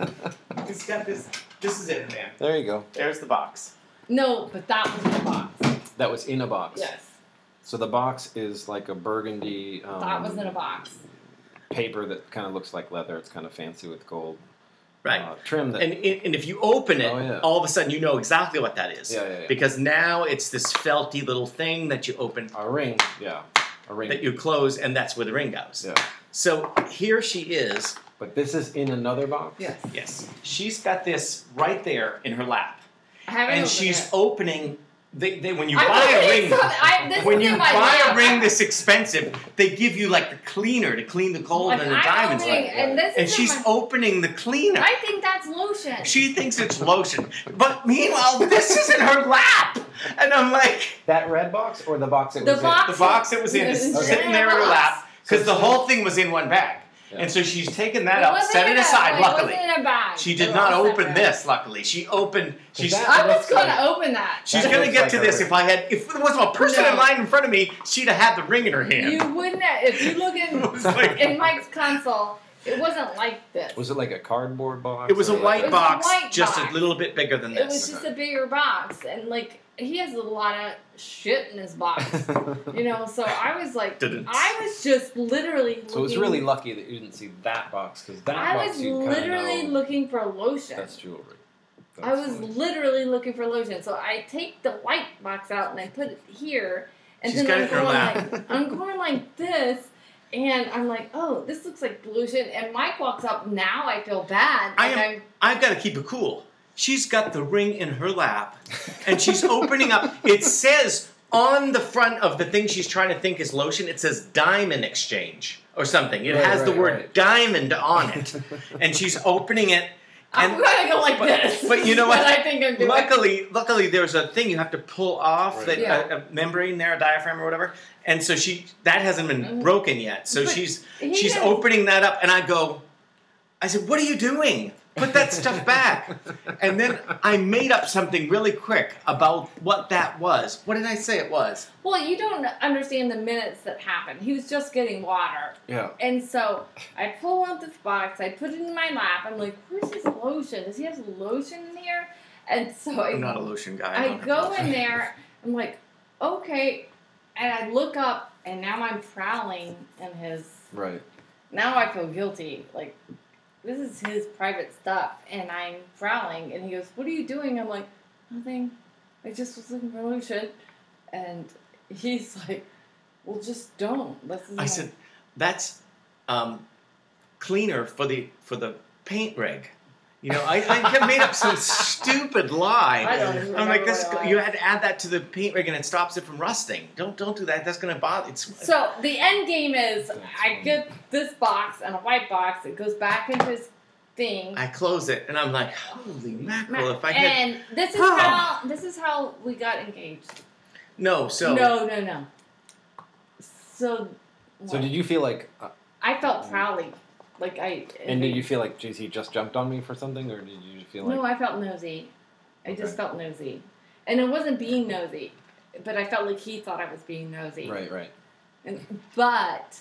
it's got this. This is it, man. There you go. There's the box. No, but that was in the box. That was in a box. Yes, So the box is like a burgundy um, that was in a box. paper that kind of looks like leather. It's kind of fancy with gold Right. uh, trim. That And and if you open it, Oh, yeah. all of a sudden you know exactly what that is. Yeah, yeah, yeah. Because now it's this felty little thing that you open, a ring. Yeah, a ring. that you close, and that's where the ring goes. yeah. So here she is. But this is in another box. Yes, Yes. She's got this right there in her lap. I haven't And opened she's it. opening. They, they, when you I'm buy a opening ring, something- I- this when is you in my buy lap. a ring this expensive, they give you like the cleaner to clean the gold Like, and the I'm diamonds. opening, right, and this And is in she's my, opening the cleaner. I think that's lotion. She thinks it's lotion, but meanwhile, this is in her lap, and I'm like, That red box or the box it The was box- the box it was in is Okay. sitting there in her lap because So the it's- whole thing was in one bag, Yeah. and so she's taken that It up, wasn't set in it a- aside. wait, Luckily, it wasn't in a bag. she They did were not all open separate. this. Luckily, she opened. She's that- I was looks going to like- open that. she's That gonna looks get like to a this ring. if I had if there was a person No. in line in front of me, she'd have had the ring in her hand. You wouldn't have, if you look It was like- in, in Mike's console, it wasn't like this. Was it like a cardboard box? It was a or like white It was a box, white just box. a little bit bigger than It was this. just a bigger box, and like he has a lot of shit in his box, you know. So I was like, Didn't. I was just literally. Looking, So it was really lucky that you didn't see that box because that I box was you kind literally of know looking for lotion. that's jewelry. I That's was funny. literally looking for lotion. So I take the white box out and I put it here, and She's then got I'm it in her going lap. like I'm going like this. And I'm like, oh, this looks like lotion. And Mike walks up. Now I feel bad. I Like am- I'm- I've got to keep it cool. She's got the ring in her lap, and she's opening up. It says on the front of the thing she's trying to think is lotion, it says diamond exchange or something. It Right, has the right, word right. diamond on it. And she's opening it. I'm And gonna go like but- this. but you know what? I think I'm doing. luckily, luckily, there's a thing you have to pull off Right. that Yeah. a, a membrane there, a diaphragm or whatever. And so she that hasn't been Mhm. broken yet. So But she's he she's has- opening that up, and I go, I said, "What are you doing? Put that stuff back." And then I made up something really quick about what that was. What did I say it was? Well, you don't understand the minutes that happened. He was just getting water. Yeah. And so I pull out this box, I put it in my lap. I'm like, where's his lotion? Does he have lotion in here? And so I, I'm not a lotion guy. I don't have go lotion. in there, I'm like, okay. And I look up, and now I'm prowling in his. Right. Now I feel guilty. Like, this is his private stuff. And I'm prowling, and he goes, what are you doing? I'm like, nothing. I just was looking for lotion. And he's like, well, just don't. This is I my- said, "That's um, cleaner for the for the paint rig." You know, I, I made up some stupid lie. I don't even I'm like, remember this. what it You was. had to add that to the paint rig, and it stops it from rusting. Don't don't do that. That's gonna bother. It's So the end game is That's I funny. get this box and a white box. It goes back into his thing. I close it, and I'm like, holy mackerel! If I had and this is Oh. how this is how we got engaged. no, so no, no, no. So, So what? did you feel like, uh, I felt proudly, like I. and did you feel like, geez, he just jumped on me for something, or did you feel like? No, I felt nosy. I Okay. just felt nosy, and it wasn't being nosy, but I felt like he thought I was being nosy. Right, right. And, but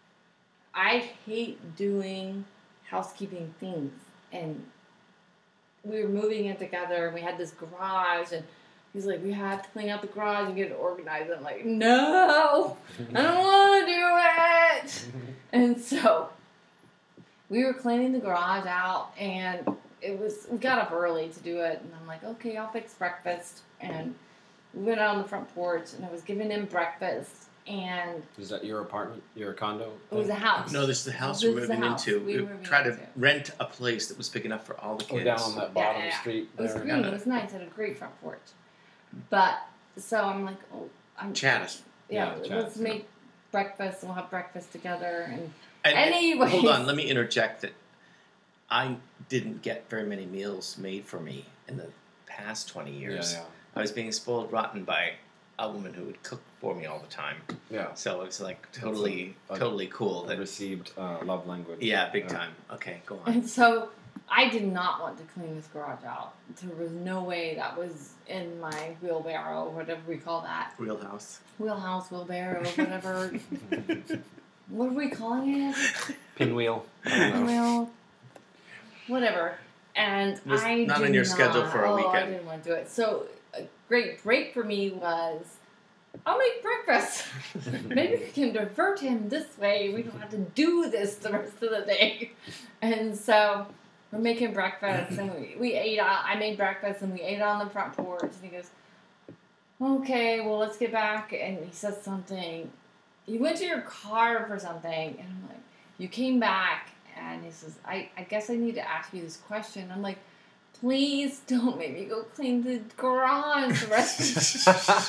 I hate doing housekeeping things, and we were moving in together, and we had this garage, and he's like, we have to clean out the garage and get it organized. I'm like, no, I don't want to do it. And so we were cleaning the garage out, and it was, we got up early to do it, and I'm like, okay, I'll fix breakfast. And we went out on the front porch, and I was giving him breakfast, and Is that your apartment, your condo? it was a house. No, this is the house This we're is the moving house into. we We were moving tried to into. rent a place that was big enough for all the Oh, kids. down on that Yeah, bottom yeah, yeah. street It was there. green. It was nice. It had a great front porch. But, so I'm like, oh, I'm... Chattis. Yeah, Yeah, let's Chad's, make breakfast, and we'll have breakfast together, and... And, Anyways. Hold on, let me interject that I didn't get very many meals made for me in the past twenty years. Yeah, I was being spoiled rotten by a woman who would cook for me all the time. yeah. Yeah. So it was like totally, a- a- totally cool. I That received uh, love language. yeah, big Yeah. time. Okay, go on. And so I did not want to clean this garage out. There was no way that was in my wheelbarrow, whatever we call that. Wheelhouse. Wheelhouse, wheelbarrow, whatever. What are we calling it? Pinwheel. I don't know. Well, whatever. And Was I not did on your not, schedule for a oh, I weekend. didn't want to do it. So a great break for me was, I'll make breakfast. Maybe we can divert him this way. We don't have to do this the rest of the day. And so we're making breakfast, and we, we ate out. I made breakfast, and we ate on the front porch. And he goes, okay, well, let's get back. And he says something. You went to your car for something. And I'm like, you came back. And he says, I, I guess I need to ask you this question. I'm like, please don't make me go clean the garage the rest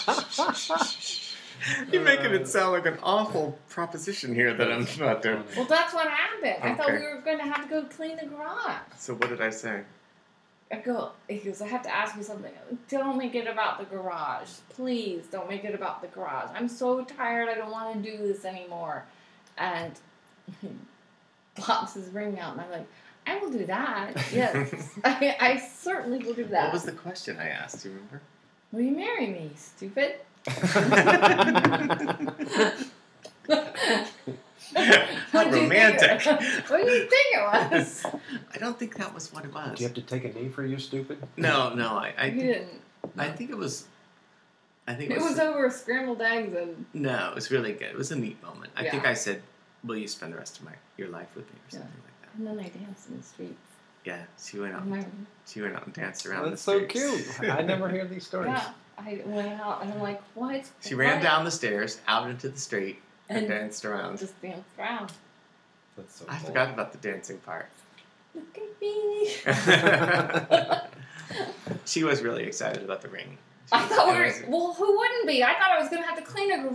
of You're making it sound like an awful proposition here that I'm about to. Well, that's what happened. I thought Okay. we were going to have to go clean the garage. So what did I say? I go, he goes, I have to ask you something. Don't make it about the garage. Please don't make it about the garage. I'm so tired. I don't want to do this anymore. And he pops his ring out, and I'm like, I will do that. Yes. I, I certainly will do that. What was the question I asked? Do you remember? Will you marry me, stupid? How What do you think romantic. it- What do you think it was? I don't think that was what it was. Do you have to take a knee for you, stupid? No, no. I, I, You think, didn't. I think it was. I think it It was. was over scrambled eggs and no, it was really good. It was a neat moment. I think Yeah. I said, "Will you spend the rest of my your life with me?" or Yeah. something like that. and then I danced in the streets. Yeah, she went out. And I, She went out and danced around. That's the so streets. cute. I never hear these stories. yeah, I went out and I'm like, what? She ran What? down the stairs, out into the street, and, And danced around. Just danced around. That's so I cool. forgot about the dancing part. Look at me. She was really excited about the ring. I thought we It were. was- Well, who wouldn't be? I thought I was gonna have to clean a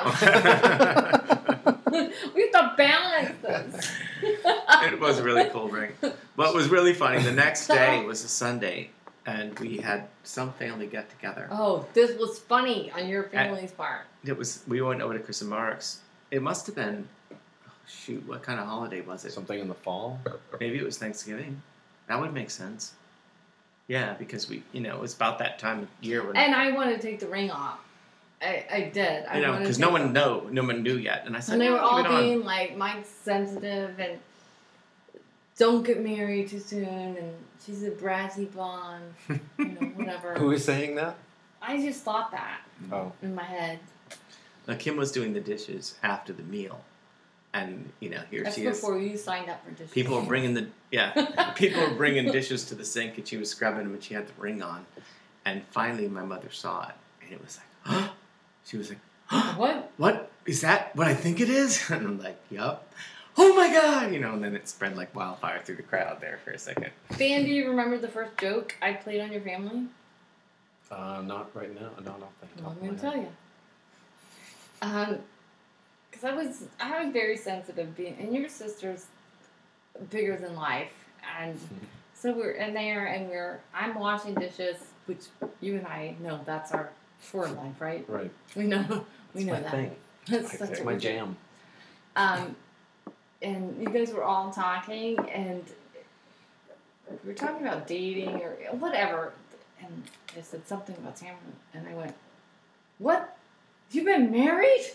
garage. We have to balance this. It was a really cool ring. What was really funny, the next day was a Sunday, and we had some family get together. Oh, this was funny on your family's part. It was we went over to Chris and Mark's. It must have been, oh, shoot, what kind of holiday was it? Something in the fall? Maybe it was Thanksgiving. That would make sense. Yeah, because we, you know, it was about that time of year when, And I wanted to take the ring off. I, I did. I you know, wanted because to no take one the- know, no one knew yet, and I said, And they were "No, all leave it on." being like, Mike's sensitive and don't get married too soon, and she's a brassy blonde, you know, whatever. Who is saying that? I just thought that Oh. in my head. Now, Kim was doing the dishes after the meal, and you know, here That's she is. before you signed up for dishes. People were bringing the yeah, people were bringing dishes to the sink, and she was scrubbing them, and she had the ring on. And finally, my mother saw it, and it was like, huh? She was like, huh? What? What is that? What I think it is? And I'm like, yup. Oh my god! You know, and then it spread like wildfire through the crowd there for a second. Dan, do you remember the first joke I played on your family? Uh, not right now. Not off the Well, top I'm of gonna my tell head. you. Um, because I was I was very sensitive, being and your sister's bigger than life, and so we're in there and we're I'm washing dishes, which you and I know that's our for life, right? Right. We know we It's know my that. thing. That's It's such a my good- jam. Um, and you guys were all talking, and we were talking about dating or whatever. And I said something about Sam, and I went, "What? You've been married?"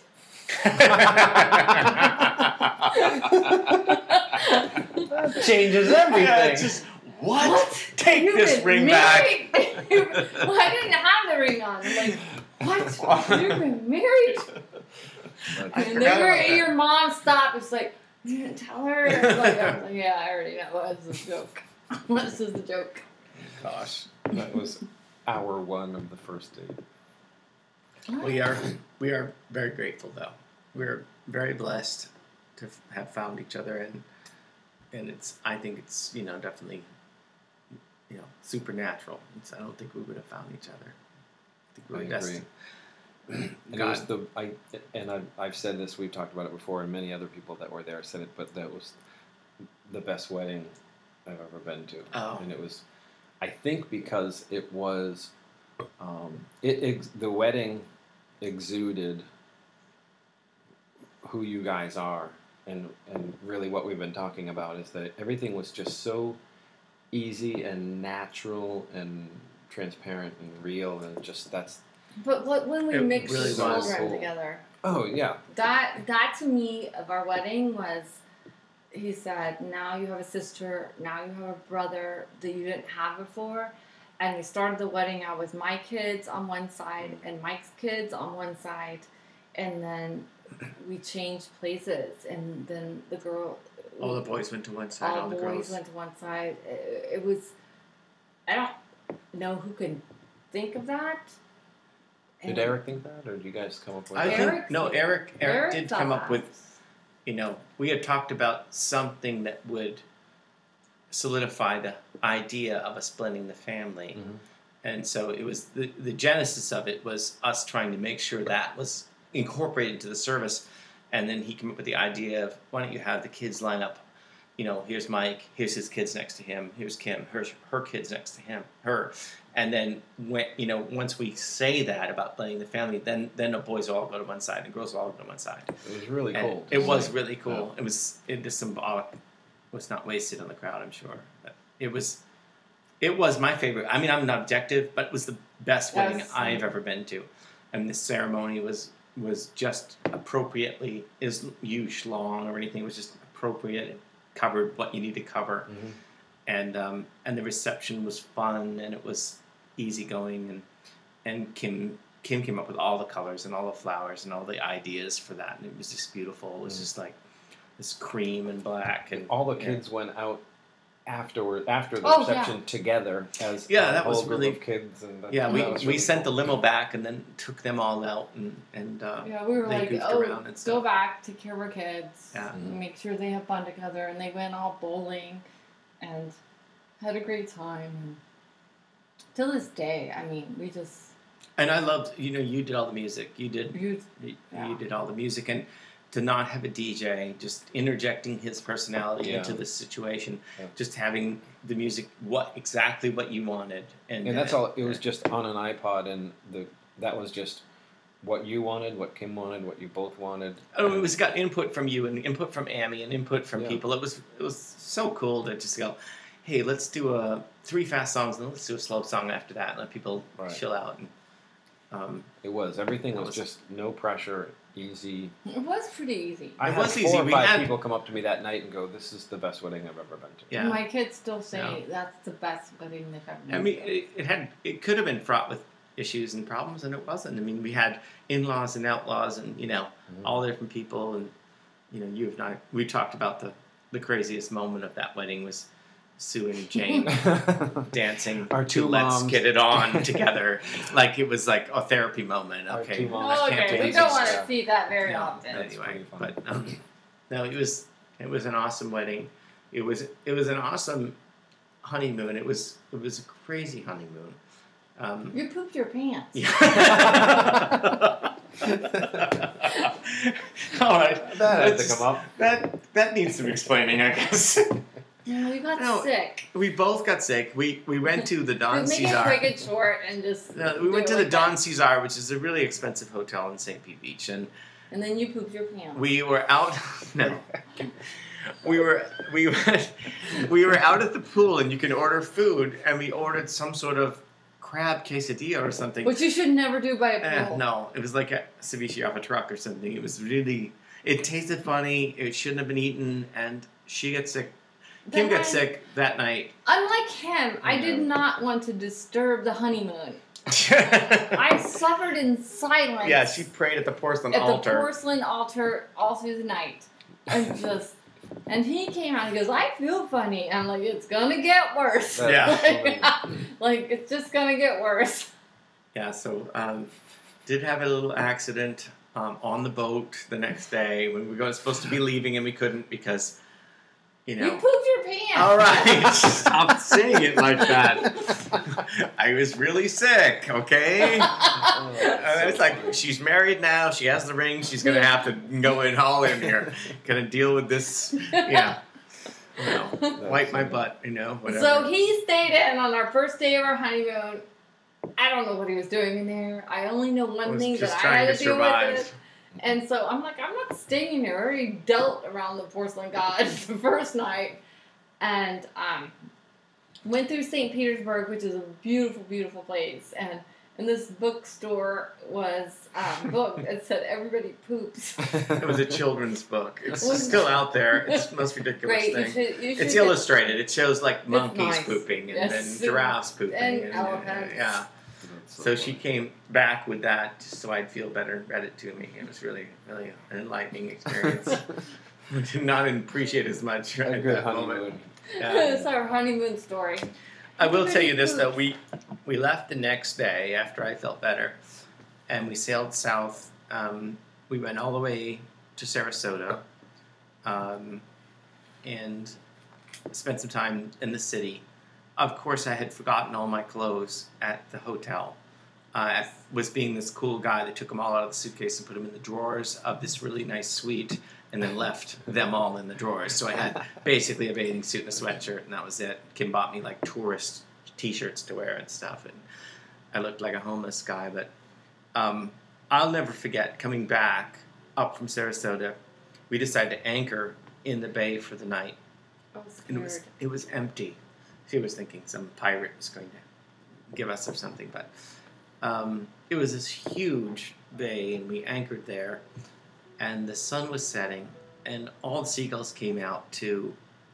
Changes everything. Yeah, just what? What? Take You've this been ring married? back. Well, I didn't have the ring on. I'm like, what? You've been married? I And forgot then about that. your mom stopped. It's like, you didn't tell her. I was like, I was like, yeah, I already know. This is a joke. This is a joke. Gosh, that was hour one of the first date. We are we are very grateful though. We're very blessed to f- have found each other, and and it's I think it's you know definitely you know supernatural. It's, I don't think we would have found each other. I think we were I agree. destined. And it God. was the I and I've, I've said this. We've talked about it before, and many other people that were there said it. But that was the best wedding I've ever been to, Oh. and it was. I think because it was, um, it ex- the wedding exuded who you guys are, and and really what we've been talking about is that everything was just so easy and natural and transparent and real, and just that's But what, when we It mixed really the was children cool. together, oh yeah, that that to me of our wedding was, he said, now you have a sister, now you have a brother that you didn't have before. And we started the wedding out with my kids on one side and Mike's kids on one side. And then we changed places. And then the girl... All the boys went to one side, all, all the boys girls. went to one side. It, it was... I don't know who can think of that. did And Eric think that, or did you guys come up with I that? think Eric- no, Eric. Eric, Eric did thought come up that. with. You know, we had talked about something that would solidify the idea of us blending the family. Mhm. And so it was the, the genesis of it was us trying to make sure that was incorporated into the service. And then he came up with the idea of why don't you have the kids line up, you know, here's Mike, here's his kids next to him, here's Kim, here's her kids next to him, her. And then when you know, once we say that about blending the family, then then the boys all go to one side and the girls all go to one side. It was really And cool. to It was see. really cool. It was it the symbolic was not wasted on the crowd, I'm sure. But it was it was my favorite. I mean, I'm not objective, but it was the best wedding Yes. I've ever been to. And the ceremony was was just appropriately is huge long or anything. It was just appropriate. It covered what you need to cover. Mhm. And um, and the reception was fun and it was easygoing and and Kim Kim came up with all the colors and all the flowers and all the ideas for that, and it was just beautiful. It was Mm. just like this cream and black, and all the yeah. kids went out afterward after the Oh, reception together as Yeah, a that was whole group really- of kids, and that, Yeah, we, that was we really sent the cool. limo back and then took them all out and and uh, Yeah, we were they like, goofed oh, around and go stuff. back, take care of our kids, Yeah. Mhm. make sure they have fun together, and they went all bowling, and had a great time. And till this day, I mean, we just And I loved, you know, you did all the music. You did you, you, Yeah. you did all the music, and to not have a D J, just interjecting his personality Yeah. into the situation, Yeah. just having the music, what exactly what you wanted, and, And that's uh, all. It was just on an iPod, and the that was just what you wanted, what Kim wanted, what you both wanted. Oh, it was got input from you and input from Amy and input from Yeah. people. It was it was so cool to just go, hey, let's do a three fast songs and then let's do a slow song after that and let people Right. chill out. And um, It was everything That was, was- just no pressure, easy. it was pretty easy. I It had was four easy. or We five had- people come up to me that night and go, "This is the best wedding I've ever been to." yeah, My kids still say Yeah. that's the best wedding they've ever been I mean, to. it, it had it could have been fraught with issues and problems, and it wasn't. I mean, we had in-laws and outlaws, and you know, Mhm. all the different people, and you know, you have not. We talked about the the craziest moment of that wedding was Sue and Jane dancing. Our two to Let's moms. Get It On together, like it was like a therapy moment. Our Okay, two moms Oh, I can't okay, we dance don't this want to stuff. see that very No, often. That's anyway, pretty fun. but um, no, it was it was an awesome wedding. It was it was an awesome honeymoon. It was it was a crazy honeymoon. Um, You pooped your pants. yeah. All right, That had to Let's- come up. That that needs some explaining, I guess. No, you got No, sick. We both got sick. We we went to the Don Just make Cesar. it quick and short and just. No, we do went it to like the Don that. Cesar, which is a really expensive hotel in Saint Pete Beach, and And then you pooped your pants. we were out. No, we were we went, we were out at the pool, and you can order food, and we ordered some sort of crab quesadilla or something. Which you should never do by a Eh, pool. no, it was like a ceviche off a truck or something. It was really. It tasted funny. It shouldn't have been eaten, and she got sick. Kim Then got I- sick that night. Unlike him, I did Yeah. not want to disturb the honeymoon. I suffered in silence. Yeah, she prayed at the porcelain at altar. the porcelain altar all through the night, and just. And he came out and he goes, I feel funny. And I'm like, it's gonna get worse. That's Yeah. funny. Like, it's just gonna get worse. Yeah, so um, did have a little accident um, on the boat the next day when we were supposed to be leaving and we couldn't because, you know. You pooped your pants. All right, stop saying it like that. I was really sick, okay? Oh, that's Uh, so it's like funny. she's married now. She has the ring. She's gonna have to go in all in here. Gonna deal with this. Yeah. You know, wipe my butt. You know, whatever. So he stayed in on our first day of our honeymoon. I don't know what he was doing in there. I only know one Was thing just that I trying had to, to deal survive. with it. And so I'm like, I'm not staying here. I already dealt around the porcelain god the first night. And um, went through Saint Petersburg, which is a beautiful, beautiful place. And in this bookstore was um, a book that said everybody poops. It was a children's book. It's Was- still out there. It's the most ridiculous Great. You thing. should, you should It's get- illustrated. It shows like monkeys nice. pooping and Yes. then giraffes pooping And elephants. yeah. So she came back with that just so I'd feel better and read it to me. It was really, really an enlightening experience. I did not appreciate it as much A at good that moment. honeymoon. It's Yeah. our honeymoon story. I will tell you Everybody this though, poops. we we left the next day after I felt better, and we sailed south. Um, we went all the way to Sarasota, um, and spent some time in the city. Of course, I had forgotten all my clothes at the hotel. Uh, I was being this cool guy that took them all out of the suitcase and put them in the drawers of this really nice suite, and then left them all in the drawers. So I had basically a bathing suit and a sweatshirt, and that was it. Kim bought me like tourist T-shirts to wear and stuff, and I looked like a homeless guy. But um, I'll never forget coming back up from Sarasota. We decided to anchor in the bay for the night. I was And it was scared. it was empty. She was thinking some pirate was going to give us or something, but um, it was this huge bay, and we anchored there, and the sun was setting, and all the seagulls came out to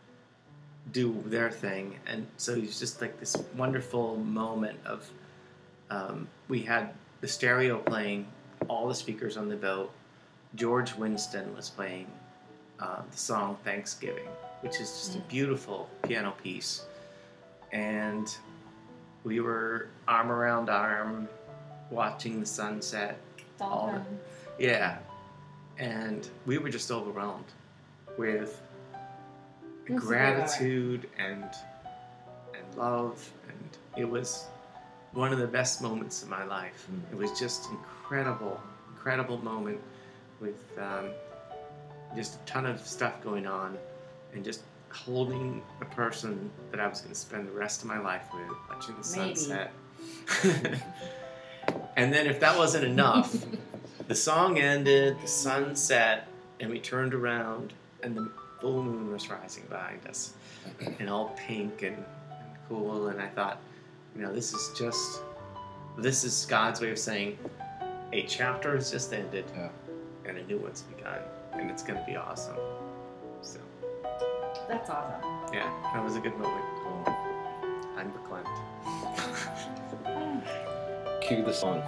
do their thing, and so it was just like this wonderful moment of um, we had the stereo playing, all the speakers on the boat. George Winston was playing uh, the song Thanksgiving, which is just a beautiful piano piece. And we were arm around arm watching the sunset. It's all all the- done. Yeah. And we were just overwhelmed with That's gratitude and and love, and it was one of the best moments of my life. Mm. It was just incredible, incredible moment with um, just a ton of stuff going on, and just holding a person that I was going to spend the rest of my life with, watching the Maybe. sunset. And then if that wasn't enough, the song ended, the sun set, and we turned around, and the full moon was rising behind us, and all pink and, and cool. And I thought, you know, this is just, this is God's way of saying, a chapter has just ended, Yeah. and a new one's begun, and it's going to be awesome. So, That's awesome. yeah, that was a good moment. I'm verklempt. Cue the song.